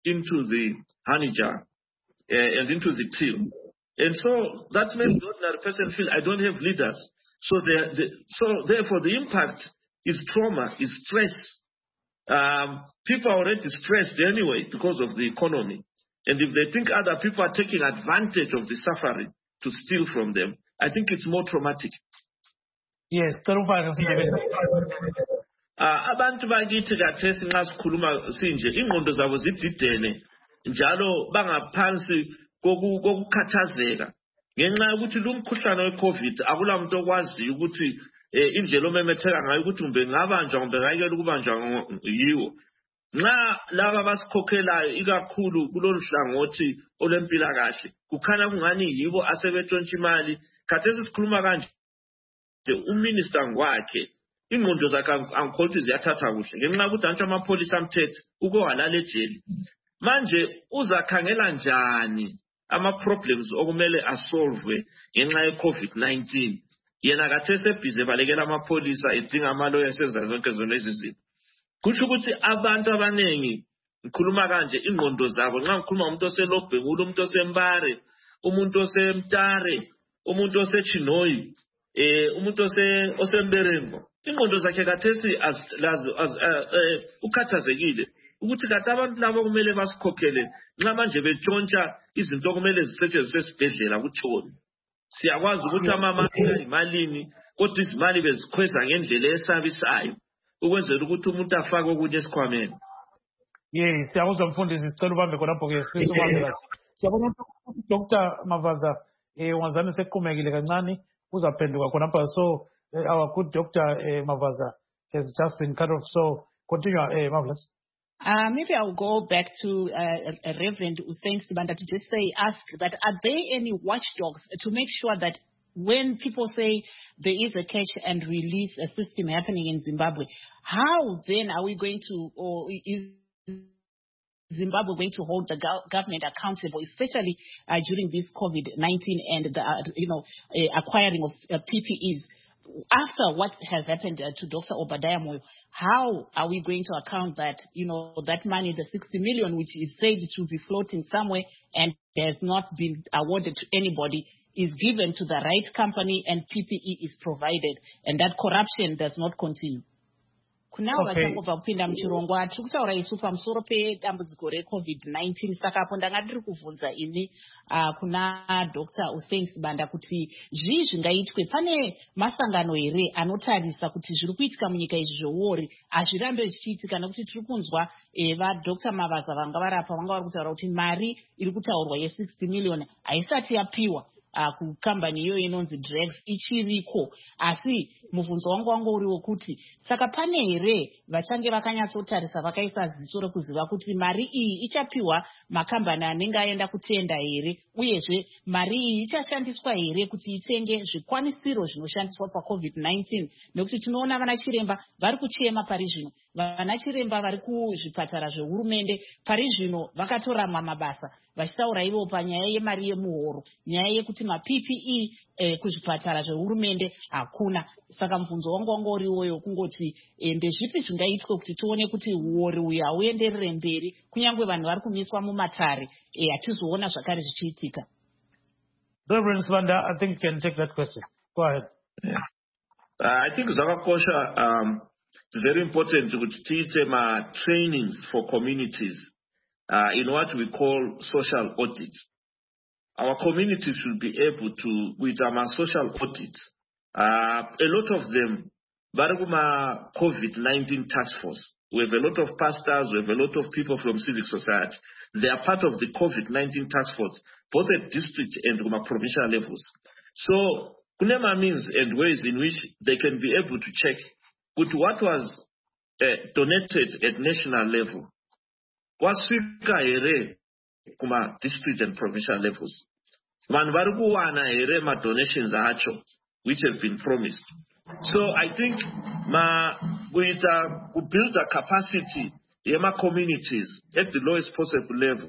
into the honey jar uh, and into the till. And so that makes the ordinary person feel, I don't have leaders. So, the, so therefore, the impact is trauma, is stress. Um, people are already stressed anyway because of the economy. And if they think other people are taking advantage of the suffering to steal from them, I think it's more traumatic. Yes, abantu bakithi kathesi nxa sikhuluma sinje ingqondo zabo zididene njalo bangaphansi kokukhathazeka ngenxa yokuthi lo mkhuhlane weCovid akula muntu okwaziyo ukuthi indlela omemetheka ngayo ukuthi kumbe ngabanjwa kumbe ngayekela ukubanjwa yiwo nxa laba basikhokhelayo ikakhulu kulolu hlangothi olempilakahle kukhanya kungani yibo asebetshontsha imali khathesi sikhuluma kanje uminister ngwakhe ingqondo zakhe angikholwa ziyathatha kuhle ngenxa yokuthi antshi amapholisa amthethe uke walala ejele manje uzakhangela njani ama-problems okumele asolve ngenxa ye-COVID nineteen yena kathesi ebhizi ebalekela amapholisa edinga amaloya esenza zonke zona lezi zinto kusho ukuthi abantu abaningi ngikhuluma kanje ingqondo zabo nxa ngikhuluma umuntu oselobhengula umuntu osembare umuntu osemtare umuntu osechinoyi eh umuntu osemberengo ingqondo zakhe kathesi ukhathazekile ukuthi kade abantu labo kumele basikhokhele nxa manje betshontsha izinto okumele zisetshenziswe esibhedlela kutshoni siyakwazi ukuthi amamaki imalini kodwa izimali bezikhweza ngendlela esabisayo ukwenzela ukuthi umuntu afake okunye esikhwameni. Yes, siyakuzwa mfundisi sicela ubambe khonapho ke sifisa ubambe kahle. Siyabona ukuthi Doctor Mavaza eh wazame seqhumekile kancane uzaphenduka khonapho so uh, our good Doctor uh, Mavaza has just been cut off, so continue, uh, Marvelous. Uh, maybe I'll go back to uh, Reverend Hussein Sibanda to just say, ask that are there any watchdogs to make sure that when people say there is a catch and release a system happening in Zimbabwe, how then are we going to, or is Zimbabwe going to hold the go- government accountable, especially uh, during this COVID nineteen and the uh, you know uh, acquiring of uh, P P Es? After what has happened uh, to Doctor Obadiah Moyo, how are we going to account that, you know, that money, the sixty million, which is said to be floating somewhere and has not been awarded to anybody, is given to the right company and P P E is provided, and that corruption does not continue? Kunawo vachangobva kupinda muchirongwa tiri kutaura isu pamusoro pedambudziko reCovid nineteen saka apo ndanga ndiri kuvhunza ini uh, kuna Doctor Hussein Sibanda kuti zvii zvingaitwe pane masangano here anotarisa kuti zviri kuitika munyika izvi zveuori hazvirambe zvichiitika nekuti tiri kunzwa eh, vaDoctor Mavaza vanga varapa vanga vari kutaura kuti mari iri kutaurwa ye-sixty million haisati yapiwa Uh, kukambani iyoyo inonzi drugs ichiriko asi mubvunzo wangu wangu uri wekuti saka pane here vachange vakanyatsotarisa vakaisa ziso rekuziva kuti mari iyi ichapiwa makambani anenge aenda kutenda here uyezve mari iyi ichashandiswa here kuti itenge zvikwanisiro zvinoshandiswa paCovid nineteen nekuti tinoona vana chiremba vari kuchema pari zvino vana chiremba vari kuzvipatara zvehurumende pari zvino vakatoramwa mabasa vachitaura ivo panyaya yemari yemuhoro nyaya yekuti ma-P P E eh, kuzvipatara zvehurumende hakuna. Saka mubvunzo wangu wangu uri iwoyo kungoti eh, ndezvipi zvingaitwe kuti tione kuti uori uyu hauenderere mberi kunyange vanhu vari kumiswa mumatare hatizoona eh, zvakare zvichiitika. Reverend Sibanda, I think you can take that question. Go ahead. Yeah. Uh, I think zvakakosha um, it's very important kuti tiite ma-trainings for communities Uh, in what we call social audit. Our communities should be able to, with our social audits, uh, a lot of them, Baraguma COVID nineteen task force, we have a lot of pastors, we have a lot of people from civic society. They are part of the COVID nineteen task force, both at district and provincial levels. So, Kunema means and ways in which they can be able to check with what was uh, donated at national level. Waswika ere kuma district and provincial levels. Vanhu vari kuwana ere ma donations acho which have been promised. So I think ma kuita to build a capacity yema communities at the lowest possible level.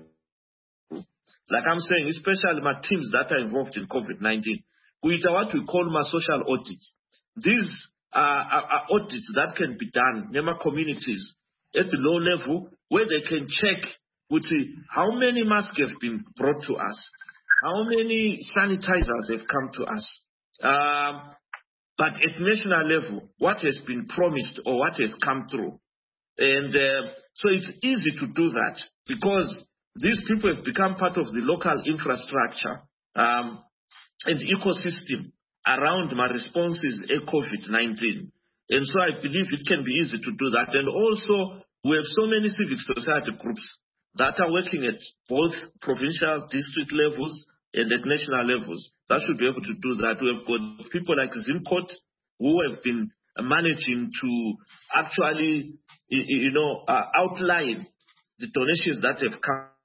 Like I'm saying, especially my teams that are involved in COVID nineteen. Kuita what we call ma social audits. These are, are, are audits that can be done yema communities at the low level, where they can check how many masks have been brought to us? How many sanitizers have come to us? Um, but at national level, what has been promised or what has come through? And uh, so it's easy to do that because these people have become part of the local infrastructure um, and ecosystem around my responses to COVID nineteen. And so I believe it can be easy to do that. And also, we have so many civic society groups that are working at both provincial, district levels and at national levels that should be able to do that. We have got people like Zimcot who have been managing to actually, you know, uh, outline the donations that have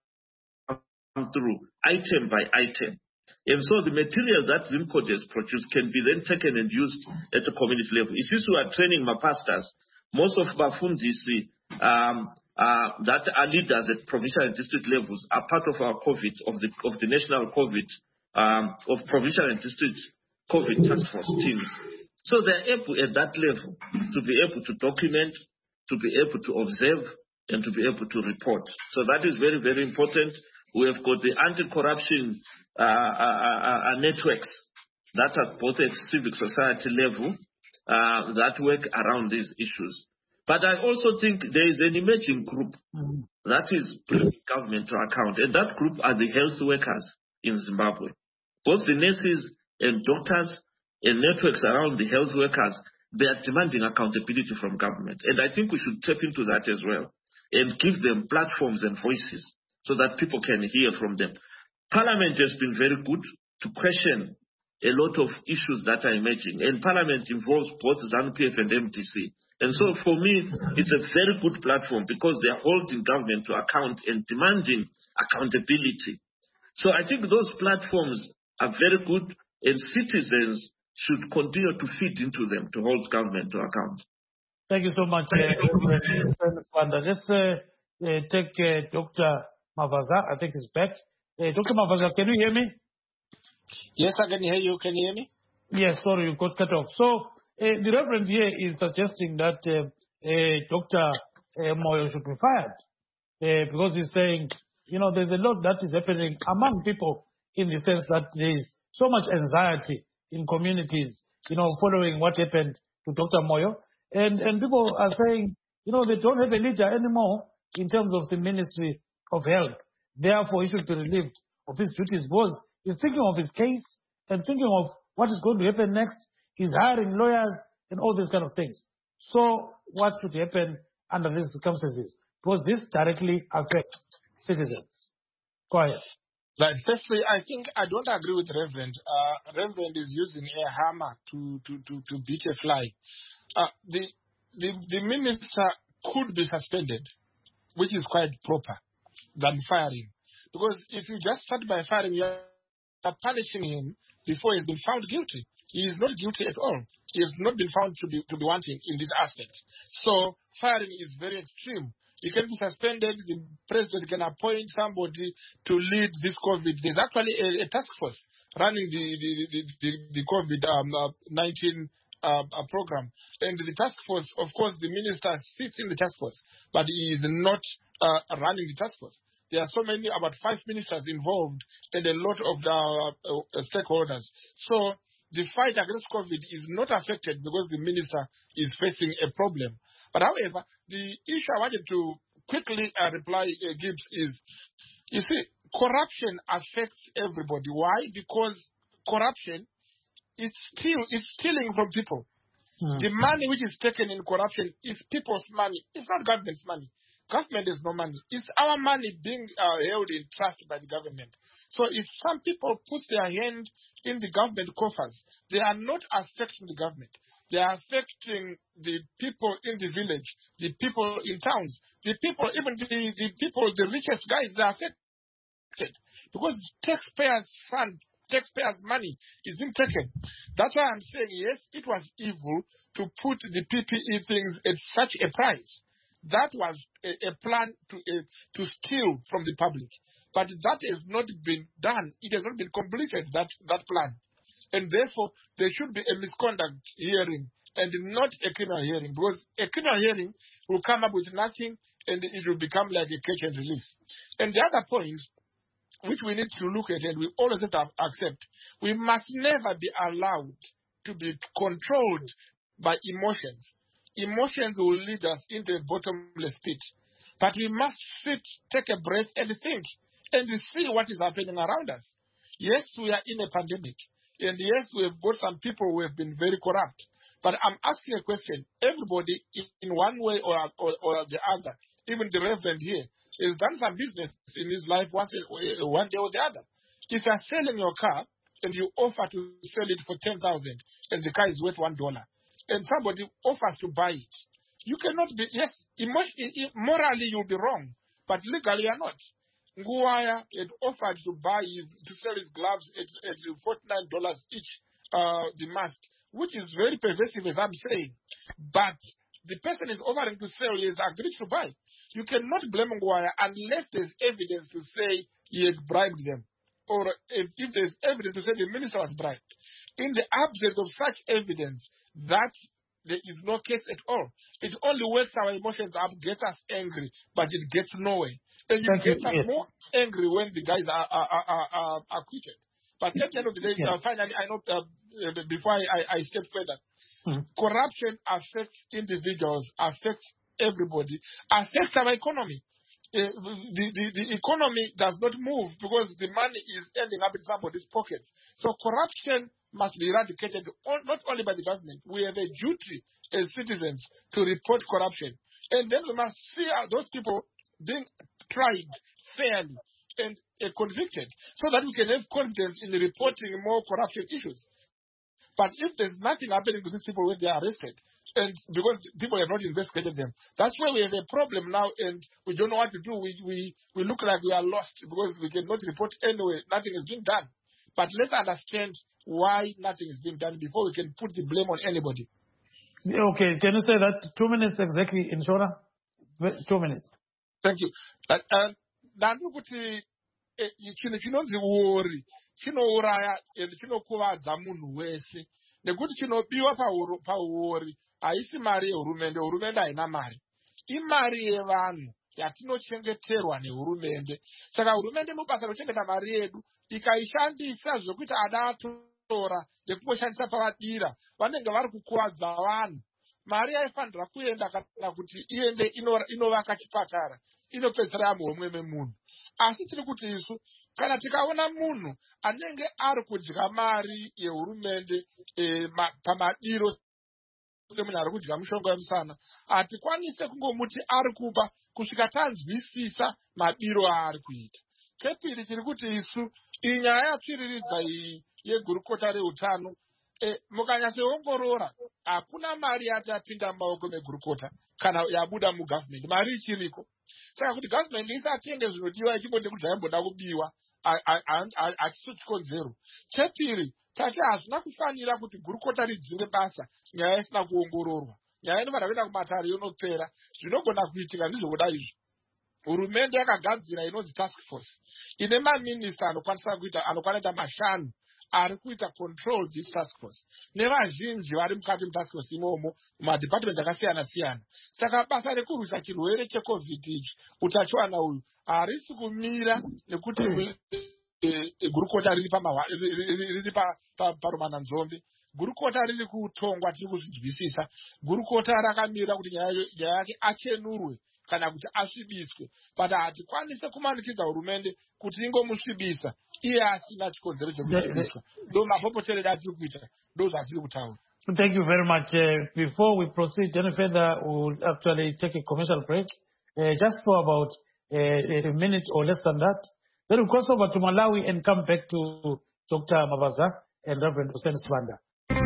come through item by item. And so the material that Zimcot has produced can be then taken and used at a community level. It's this we are training my pastors. Most of Bafundisi um, uh, that are leaders at provincial and district levels are part of our COVID, of the of the national COVID, um, of provincial and district COVID task force teams. So they're able at that level to be able to document, to be able to observe, and to be able to report. So that is very, very important. We have got the anti-corruption uh, uh, uh, networks that are both at civic society level uh, that work around these issues. But I also think there is an emerging group that is bringing government to account, and that group are the health workers in Zimbabwe. Both the nurses and doctors and networks around the health workers, they are demanding accountability from government. And I think we should tap into that as well and give them platforms and voices so that people can hear from them. Parliament has been very good to question a lot of issues that are emerging. And Parliament involves both ZANU-P F and M D C. And so for me, it's a very good platform because they are holding government to account and demanding accountability. So I think those platforms are very good and citizens should continue to feed into them to hold government to account. Thank you so much, uh, Let's uh, uh, take uh, Doctor Mavaza. I think he's back. Uh, Doctor Mavaza, can you hear me? Yes, I can hear you. Can you hear me? Yes, sorry, you got cut off. So uh, the Reverend here is suggesting that uh, uh, Doctor Uh, Moyo should be fired uh, because he's saying, you know, there's a lot that is happening among people in the sense that there is so much anxiety in communities, you know, following what happened to Doctor Moyo. And, and people are saying, you know, they don't have a leader anymore in terms of the Ministry of Health. Therefore, he should be relieved of his duties because he's thinking of his case and thinking of what is going to happen next. He's hiring lawyers and all these kind of things. So what should happen under these circumstances? Because this directly affects citizens. Go ahead. Right. Firstly, I think I don't agree with Reverend. Uh, Reverend is using a hammer to, to, to, to beat a fly. Uh, the, the, the minister could be suspended, which is quite proper, than firing. Because if you just start by firing, you are punishing him before he's been found guilty. He is not guilty at all. He has not been found to be, to be wanting in this aspect. So firing is very extreme. He can be suspended. The president can appoint somebody to lead this COVID. There's actually a, a task force running the, the, the, the, the COVID nineteen uh, uh, program. And the task force, of course, the minister sits in the task force, but he is not uh, running the task force. There are so many, about five ministers involved and a lot of the uh, uh, stakeholders. So the fight against COVID is not affected because the minister is facing a problem. But however, the issue I wanted to quickly uh, reply, uh, Gibbs, is, you see, corruption affects everybody. Why? Because corruption is steal, is stealing from people. Hmm. The money which is taken in corruption is people's money. It's not government's money. Government has no money. It's our money being uh, held in trust by the government. So if some people put their hand in the government coffers, they are not affecting the government. They are affecting the people in the village, the people in towns, the people, even the, the people, the richest guys, they are affected. Because taxpayers' fund, taxpayers' money is being taken. That's why I'm saying, yes, it was evil to put the P P E things at such a price. That was a, a plan to uh, to steal from the public. But that has not been done. It has not been completed, that, that plan. And therefore, there should be a misconduct hearing and not a criminal hearing, because a criminal hearing will come up with nothing and it will become like a catch and release. And the other point, which we need to look at and we always have to accept, we must never be allowed to be controlled by emotions. Emotions will lead us into a bottomless pit. But we must sit, take a breath and think and see what is happening around us. Yes, we are in a pandemic. And yes, we have got some people who have been very corrupt. But I'm asking a question. Everybody, in one way or, or, or the other, even the reverend here, has done some business in his life once, one day or the other. If you are selling your car and you offer to sell it for ten thousand dollars and the car is worth one dollar, and somebody offers to buy it, you cannot be, yes, emotionally, morally you'll be wrong, but legally you're not. Nguwaya had offered to buy his, to sell his gloves at, at forty-nine dollars each, uh, the mask, which is very pervasive, as I'm saying. But the person is offering to sell, he has agreed to buy. You cannot blame Nguwaya unless there's evidence to say he had bribed them, or if, if there's evidence to say the minister was bribed. In the absence of such evidence, that there is no case at all. It only works our emotions up, gets us angry, but it gets nowhere. And you get us more angry when the guys are, are, are, are, are acquitted. But at the end of the day, yeah. uh, finally, I know, uh, before I, I step further, mm-hmm. corruption affects individuals, affects everybody, affects our economy. Uh, the, the, the economy does not move because the money is ending up in somebody's pockets. So corruption must be eradicated not only by the government. We have a duty as citizens to report corruption. And then we must see those people being tried fairly and uh, convicted so that we can have confidence in reporting more corruption issues. But if there's nothing happening to these people when they are arrested, and because people have not investigated them, that's why we have a problem now, and we don't know what to do. We we we look like we are lost because we cannot report anyway. Nothing is being done. But let's understand why nothing is being done before we can put the blame on anybody. Okay, can you say that two minutes exactly, Inshora? Two minutes. Thank you. Ndandukuti chino chinonzi worry chinouraya and chinokuvadza munhu wese nekuti chinobiwa pauri haisi mari yehurumende. Hurumende haina mari, imari yevanhu yatinochengeterwa nehurumende. Saka hurumende mubasa rochengeta mari yedu ikaishandisa zvokuti ada atora nekungoshandisa pavadira, vanenge vari kukuvadza vanhu. Mari yaifanira kuenda kana kuti iende inovaka chipatara, inopedzera muhomwe memunhu. Asi tiri kuti isu kana tikaona munhu anenge ari kudya mari yehurumende eh, pamadiro semunhu ari kudya mushonga wemusana, hatikwanise kungomuti ari kupa kusvika tanzwisisa mabiro aari kuita. Chepiri tiri kuti isu iyi nyaya yatsviriridza iyi yegurukota reutano, E, mukanyatsoongorora hakuna mari yati yapinda mumaoko megurukota kana yabuda mugavhmendi, mari ichiriko. Saka kuti gavhmendi isatenge zvinodiwa ichingoti kuti zvaimbonda kubiwa hachisi chikonzero. Chepiri, tati hazvina kufanira kuti gurukota ridzinge basa nyaya isina kuongororwa. Nyaya inofanira kuenda kumatare yonopera. Zvinogona kuitika ndizvo kuda izvi. Hurumende yakagadzira inonzi task force ine maminista anokwanisa kuita anokwanita mashanu ari kuita control this task force nevazhinji vari mukati mutask force imomo mumadepartment akasiyana siyana. Saka basa rekurwisa chirwere checovid ichi utachiwana uyu harisi kumira nekuti gurukota riri riri parumana nzombe. Gurukota riri kutongwa, tiri kuzvinzwisisa. Gurukota rakamira kuti nyaya yake achenurwe kana kuti asvibiswe, but hatikwanise kumanikidza hurumende kuti ingomusvibisa iye asina chikonzero chekusvibiswa. Ndo mapopoterero atiri kuita, ndo zvatiri kutaura. Thank you very much. Uh, before we proceed any further, we'll actually take a commercial break, uh, just for about uh, a minute or less than that. Then we'll cross over to Malawi and come back to Doctor Mabaza and Reverend Hussein Sibanda.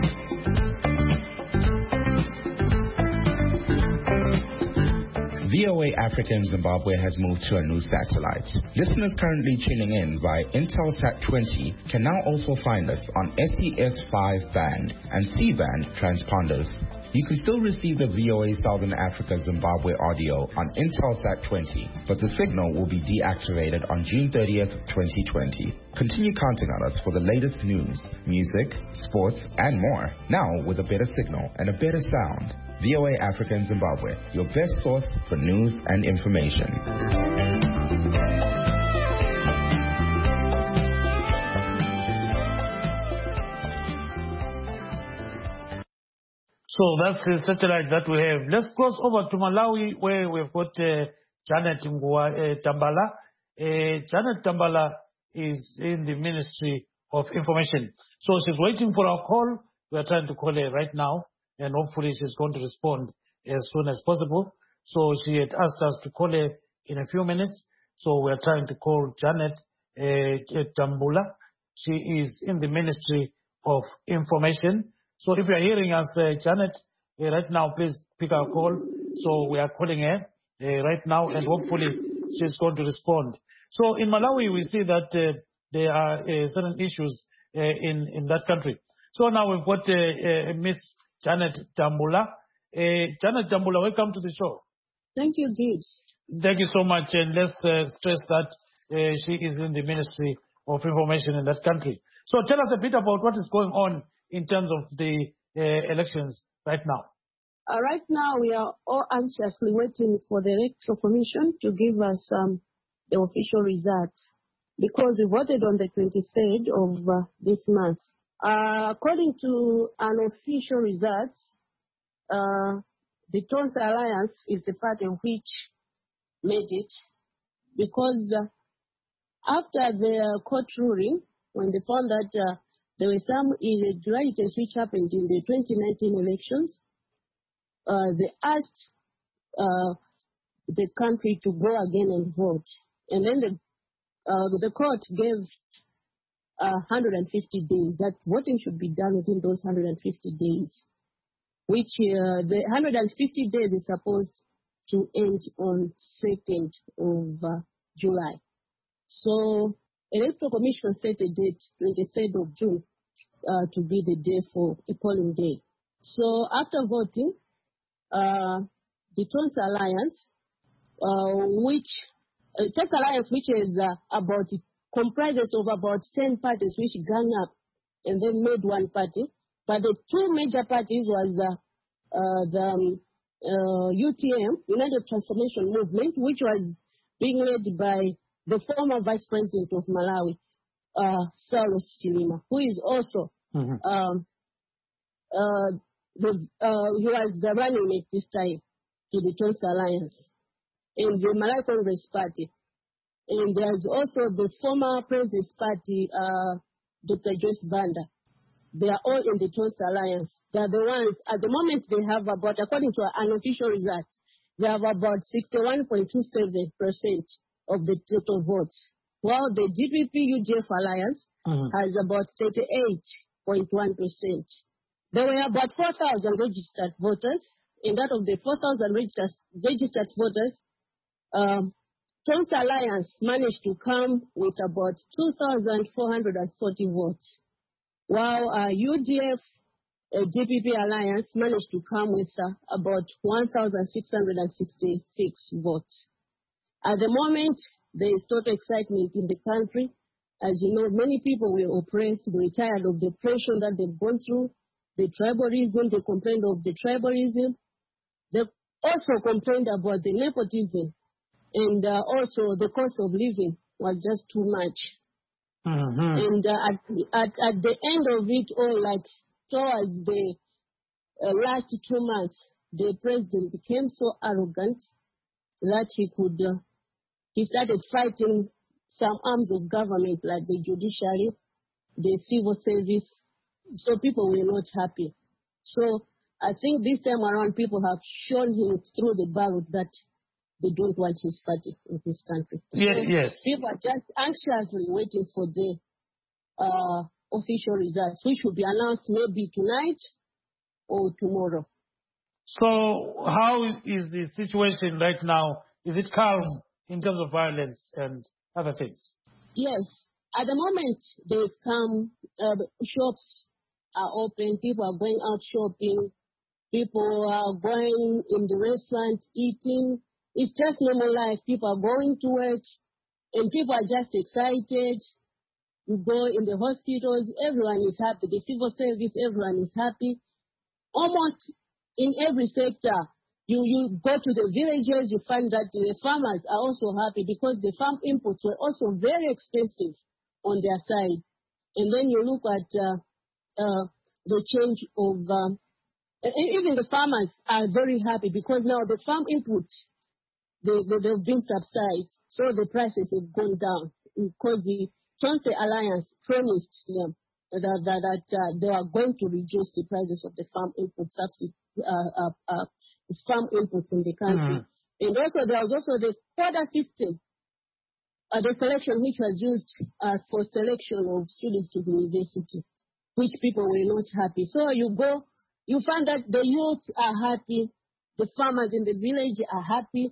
V O A Africa in Zimbabwe has moved to a new satellite. Listeners currently tuning in via Intelsat twenty can now also find us on S E S five band and C band transponders. You can still receive the V O A Southern Africa Zimbabwe audio on Intelsat twenty, but the signal will be deactivated on June thirtieth, twenty twenty. Continue counting on us for the latest news, music, sports, and more. Now with a better signal and a better sound. V O A Africa in Zimbabwe, your best source for news and information. So that's the satellite that we have. Let's cross over to Malawi, where we've got uh, Janet Ngua, uh, Tambala. Uh, Janet Tambala is in the Ministry of Information. So she's waiting for our call. We are trying to call her right now, and hopefully she's going to respond as soon as possible. So she had asked us to call her in a few minutes. So we are trying to call Janet uh, Tambula. She is in the Ministry of Information. So if you are hearing us, uh, Janet, uh, right now, please pick our call. So we are calling her uh, right now, and hopefully she's going to respond. So in Malawi, we see that uh, there are uh, certain issues uh, in, in that country. So now we've got uh, uh, Miss Janet Tambula. Uh, Janet Tambula, welcome to the show. Thank you, Gibbs. Thank you so much. And let's uh, stress that uh, she is in the Ministry of Information in that country. So tell us a bit about what is going on in terms of the uh, elections right now. Uh, right now, we are all anxiously waiting for the Electoral Commission to give us um, the official results, because we voted on the twenty-third of uh, this month. Uh, according to unofficial results, uh, the Tonsa Alliance is the party which made it, because uh, after the court ruling, when they found that uh, there were some irregularities which happened in the twenty nineteen elections, uh, they asked uh, the country to go again and vote. And then the, uh, the court gave uh, one hundred fifty days, that voting should be done within those one hundred fifty days, which uh, the one hundred fifty days is supposed to end on second of uh, July. So Electoral Commission set a date, twenty-third of June, uh, to be the day for a polling day. So after voting, uh, the Tonsa Alliance, uh, which uh, Tonsa Alliance, which is uh, about comprises of about ten parties, which gang up and then made one party. But the two major parties was uh, uh, the um, uh, U T M, United Transformation Movement, which was being led by the former Vice President of Malawi, uh, Saulos Chilima, who is also mm-hmm. um, uh, the, uh, he was the running mate this time to the Tonsa Alliance in the Malawi Congress Party. And there's also the former President's Party, uh, Doctor Joyce Banda. They are all in the Tonsa Alliance. They are the ones, at the moment they have about, according to unofficial results, they have about sixty-one point two seven percent of the total votes, while the G P P U D F Alliance mm-hmm. has about thirty-eight point one percent. There were about four thousand registered voters. In that of the four thousand registered, registered voters, um, Tonsa Alliance managed to come with about two thousand four hundred forty votes, while uh, U D F uh, G P P Alliance managed to come with uh, about one thousand six hundred sixty-six votes. At the moment, there is total excitement in the country. As you know, many people were oppressed. They were tired of the oppression that they've gone through, the tribalism. They complained of the tribalism. They also complained about the nepotism. And uh, also the cost of living was just too much. Mm-hmm. And uh, at, at, at the end of it all, like towards the uh, last two months, the president became so arrogant that he could... Uh, He started fighting some arms of government like the judiciary, the civil service, so people were not happy. So I think this time around people have shown him through the ballot that they don't want his party in this country. Yeah, so yes. People are just anxiously waiting for the uh, official results, which will be announced maybe tonight or tomorrow. So how is the situation right now? Is it calm in terms of violence and other things? Yes. At the moment, there's come, uh, shops are open, people are going out shopping, People are going in the restaurant, eating. It's just normal life. People are going to work, and people are just excited. You go in the hospitals, everyone is happy. The civil service, everyone is happy. Almost in every sector, you, you go to the villages, you find that the farmers are also happy because the farm inputs were also very expensive on their side. And then you look at uh, uh, the change of, um, even the farmers are very happy because now the farm inputs, they, they, they've been subsidized, so the prices have gone down because the Chonse Alliance promised them that, that, that uh, they are going to reduce the prices of the farm input subsidy, uh, uh, uh, farm inputs in the country. Mm-hmm. And also there was also the quota system, uh, the selection which was used uh, for selection of students to the university, which people were not happy. So you go, you find that the youth are happy, the farmers in the village are happy,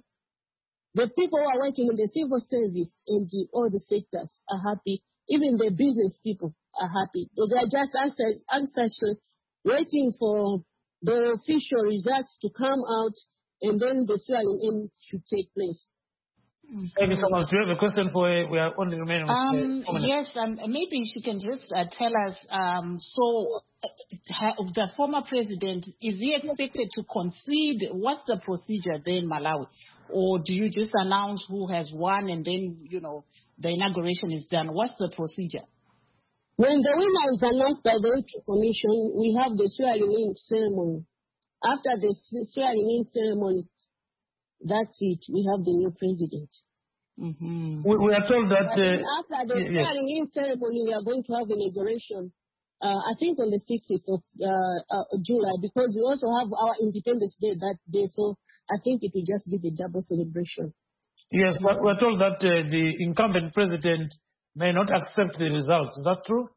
the people who are working in the civil service and the, all the sectors are happy, even the business people are happy. They are just anxiously waiting for the official results to come out, and then the swearing in should take place. Thank you so much. Do you have a question for uh, we are only remaining with um, uh, Yes, um, maybe she can just uh, tell us, um, so uh, the former president, is he expected to concede? What's the procedure there in Malawi? Or do you just announce who has won and then, you know, the inauguration is done? What's the procedure? When the winner is announced by the Electoral Commission, we have the swearing-in ceremony. After the swearing-in ceremony, that's it. We have the new president. Mm-hmm. We, we are told that... Uh, after the yes. swearing-in ceremony, we are going to have inauguration, uh, I think on the sixth of uh, uh, July, because we also have our Independence Day that day, so I think it will just be the double celebration. Yes, but we're told that uh, the incumbent president may not accept the results. Is that true?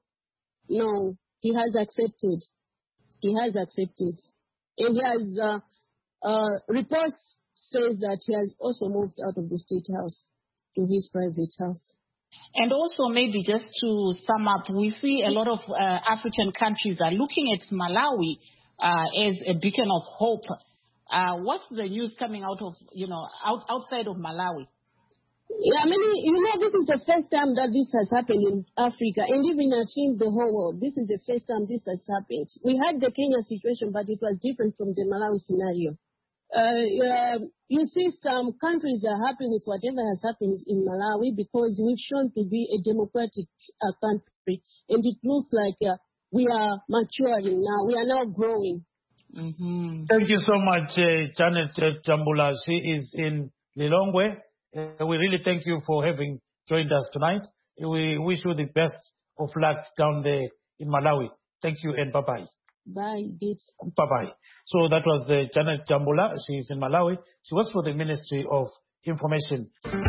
No, he has accepted. He has accepted. And he has, uh, uh, reports says that he has also moved out of the State House to his private house. And also maybe just to sum up, we see a lot of uh, African countries are looking at Malawi uh, as a beacon of hope. Uh, what's the news coming out of, you know, out, outside of Malawi? Yeah, I mean, you know, this is the first time that this has happened in Africa, and even I think the whole world. This is the first time this has happened. We had the Kenya situation, but it was different from the Malawi scenario. Uh, uh, you see some countries are happy with whatever has happened in Malawi because we've shown to be a democratic uh, country, and it looks like uh, we are maturing now. We are now growing. Mm-hmm. Thank you so much, uh, Janet uh, Tambula. She is in Lilongwe. Uh, we really thank you for having joined us tonight. We wish you the best of luck down there in Malawi. Thank you and bye-bye. Bye, Gates. Bye-bye. So that was the Janet Tambula. She is in Malawi. She works for the Ministry of Information.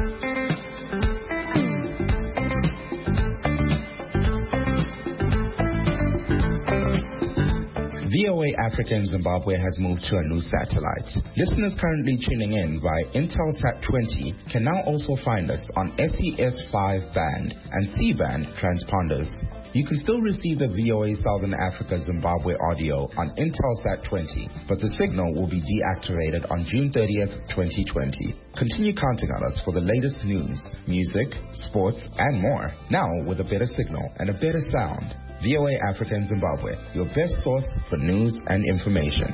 V O A Africa in Zimbabwe has moved to a new satellite. Listeners currently tuning in via Intelsat twenty can now also find us on S E S five band and C band transponders. You can still receive the V O A Southern Africa Zimbabwe audio on Intelsat twenty, but the signal will be deactivated on June thirtieth, twenty twenty. Continue counting on us for the latest news, music, sports, and more. Now with a better signal and a better sound. V O A Africa in Zimbabwe, your best source for news and information.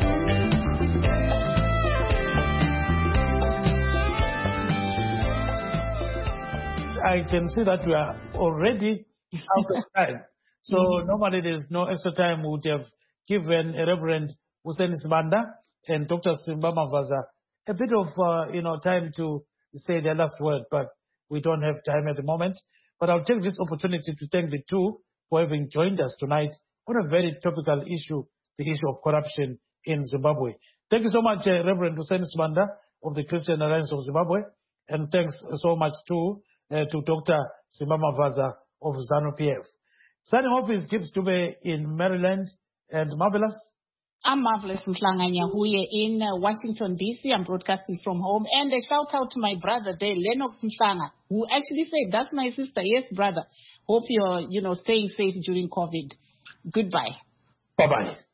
I can see that we are already out of time. So mm-hmm. normally there's no extra time. We would have given Reverend Hussein Sibanda and Doctor Simba Mavaza a bit of uh, you know time to say their last word, but we don't have time at the moment. But I'll take this opportunity to thank the two for having joined us tonight on a very topical issue, the issue of corruption in Zimbabwe. Thank you so much, uh, Reverend Hussein Sibanda of the Christian Alliance of Zimbabwe, and thanks so much too uh, to Doctor Simba Mavaza of ZANU-P F. Signing off is Gibbs Dube in Maryland, and Marvelous. I'm Marvelous Mhlanga Nyahuye in uh, Washington, D C. I'm broadcasting from home. And a shout out to my brother there, Lennox Mhlanga, who actually said, that's my sister. Yes, brother. Hope you're, you know, staying safe during COVID. Goodbye. Bye-bye.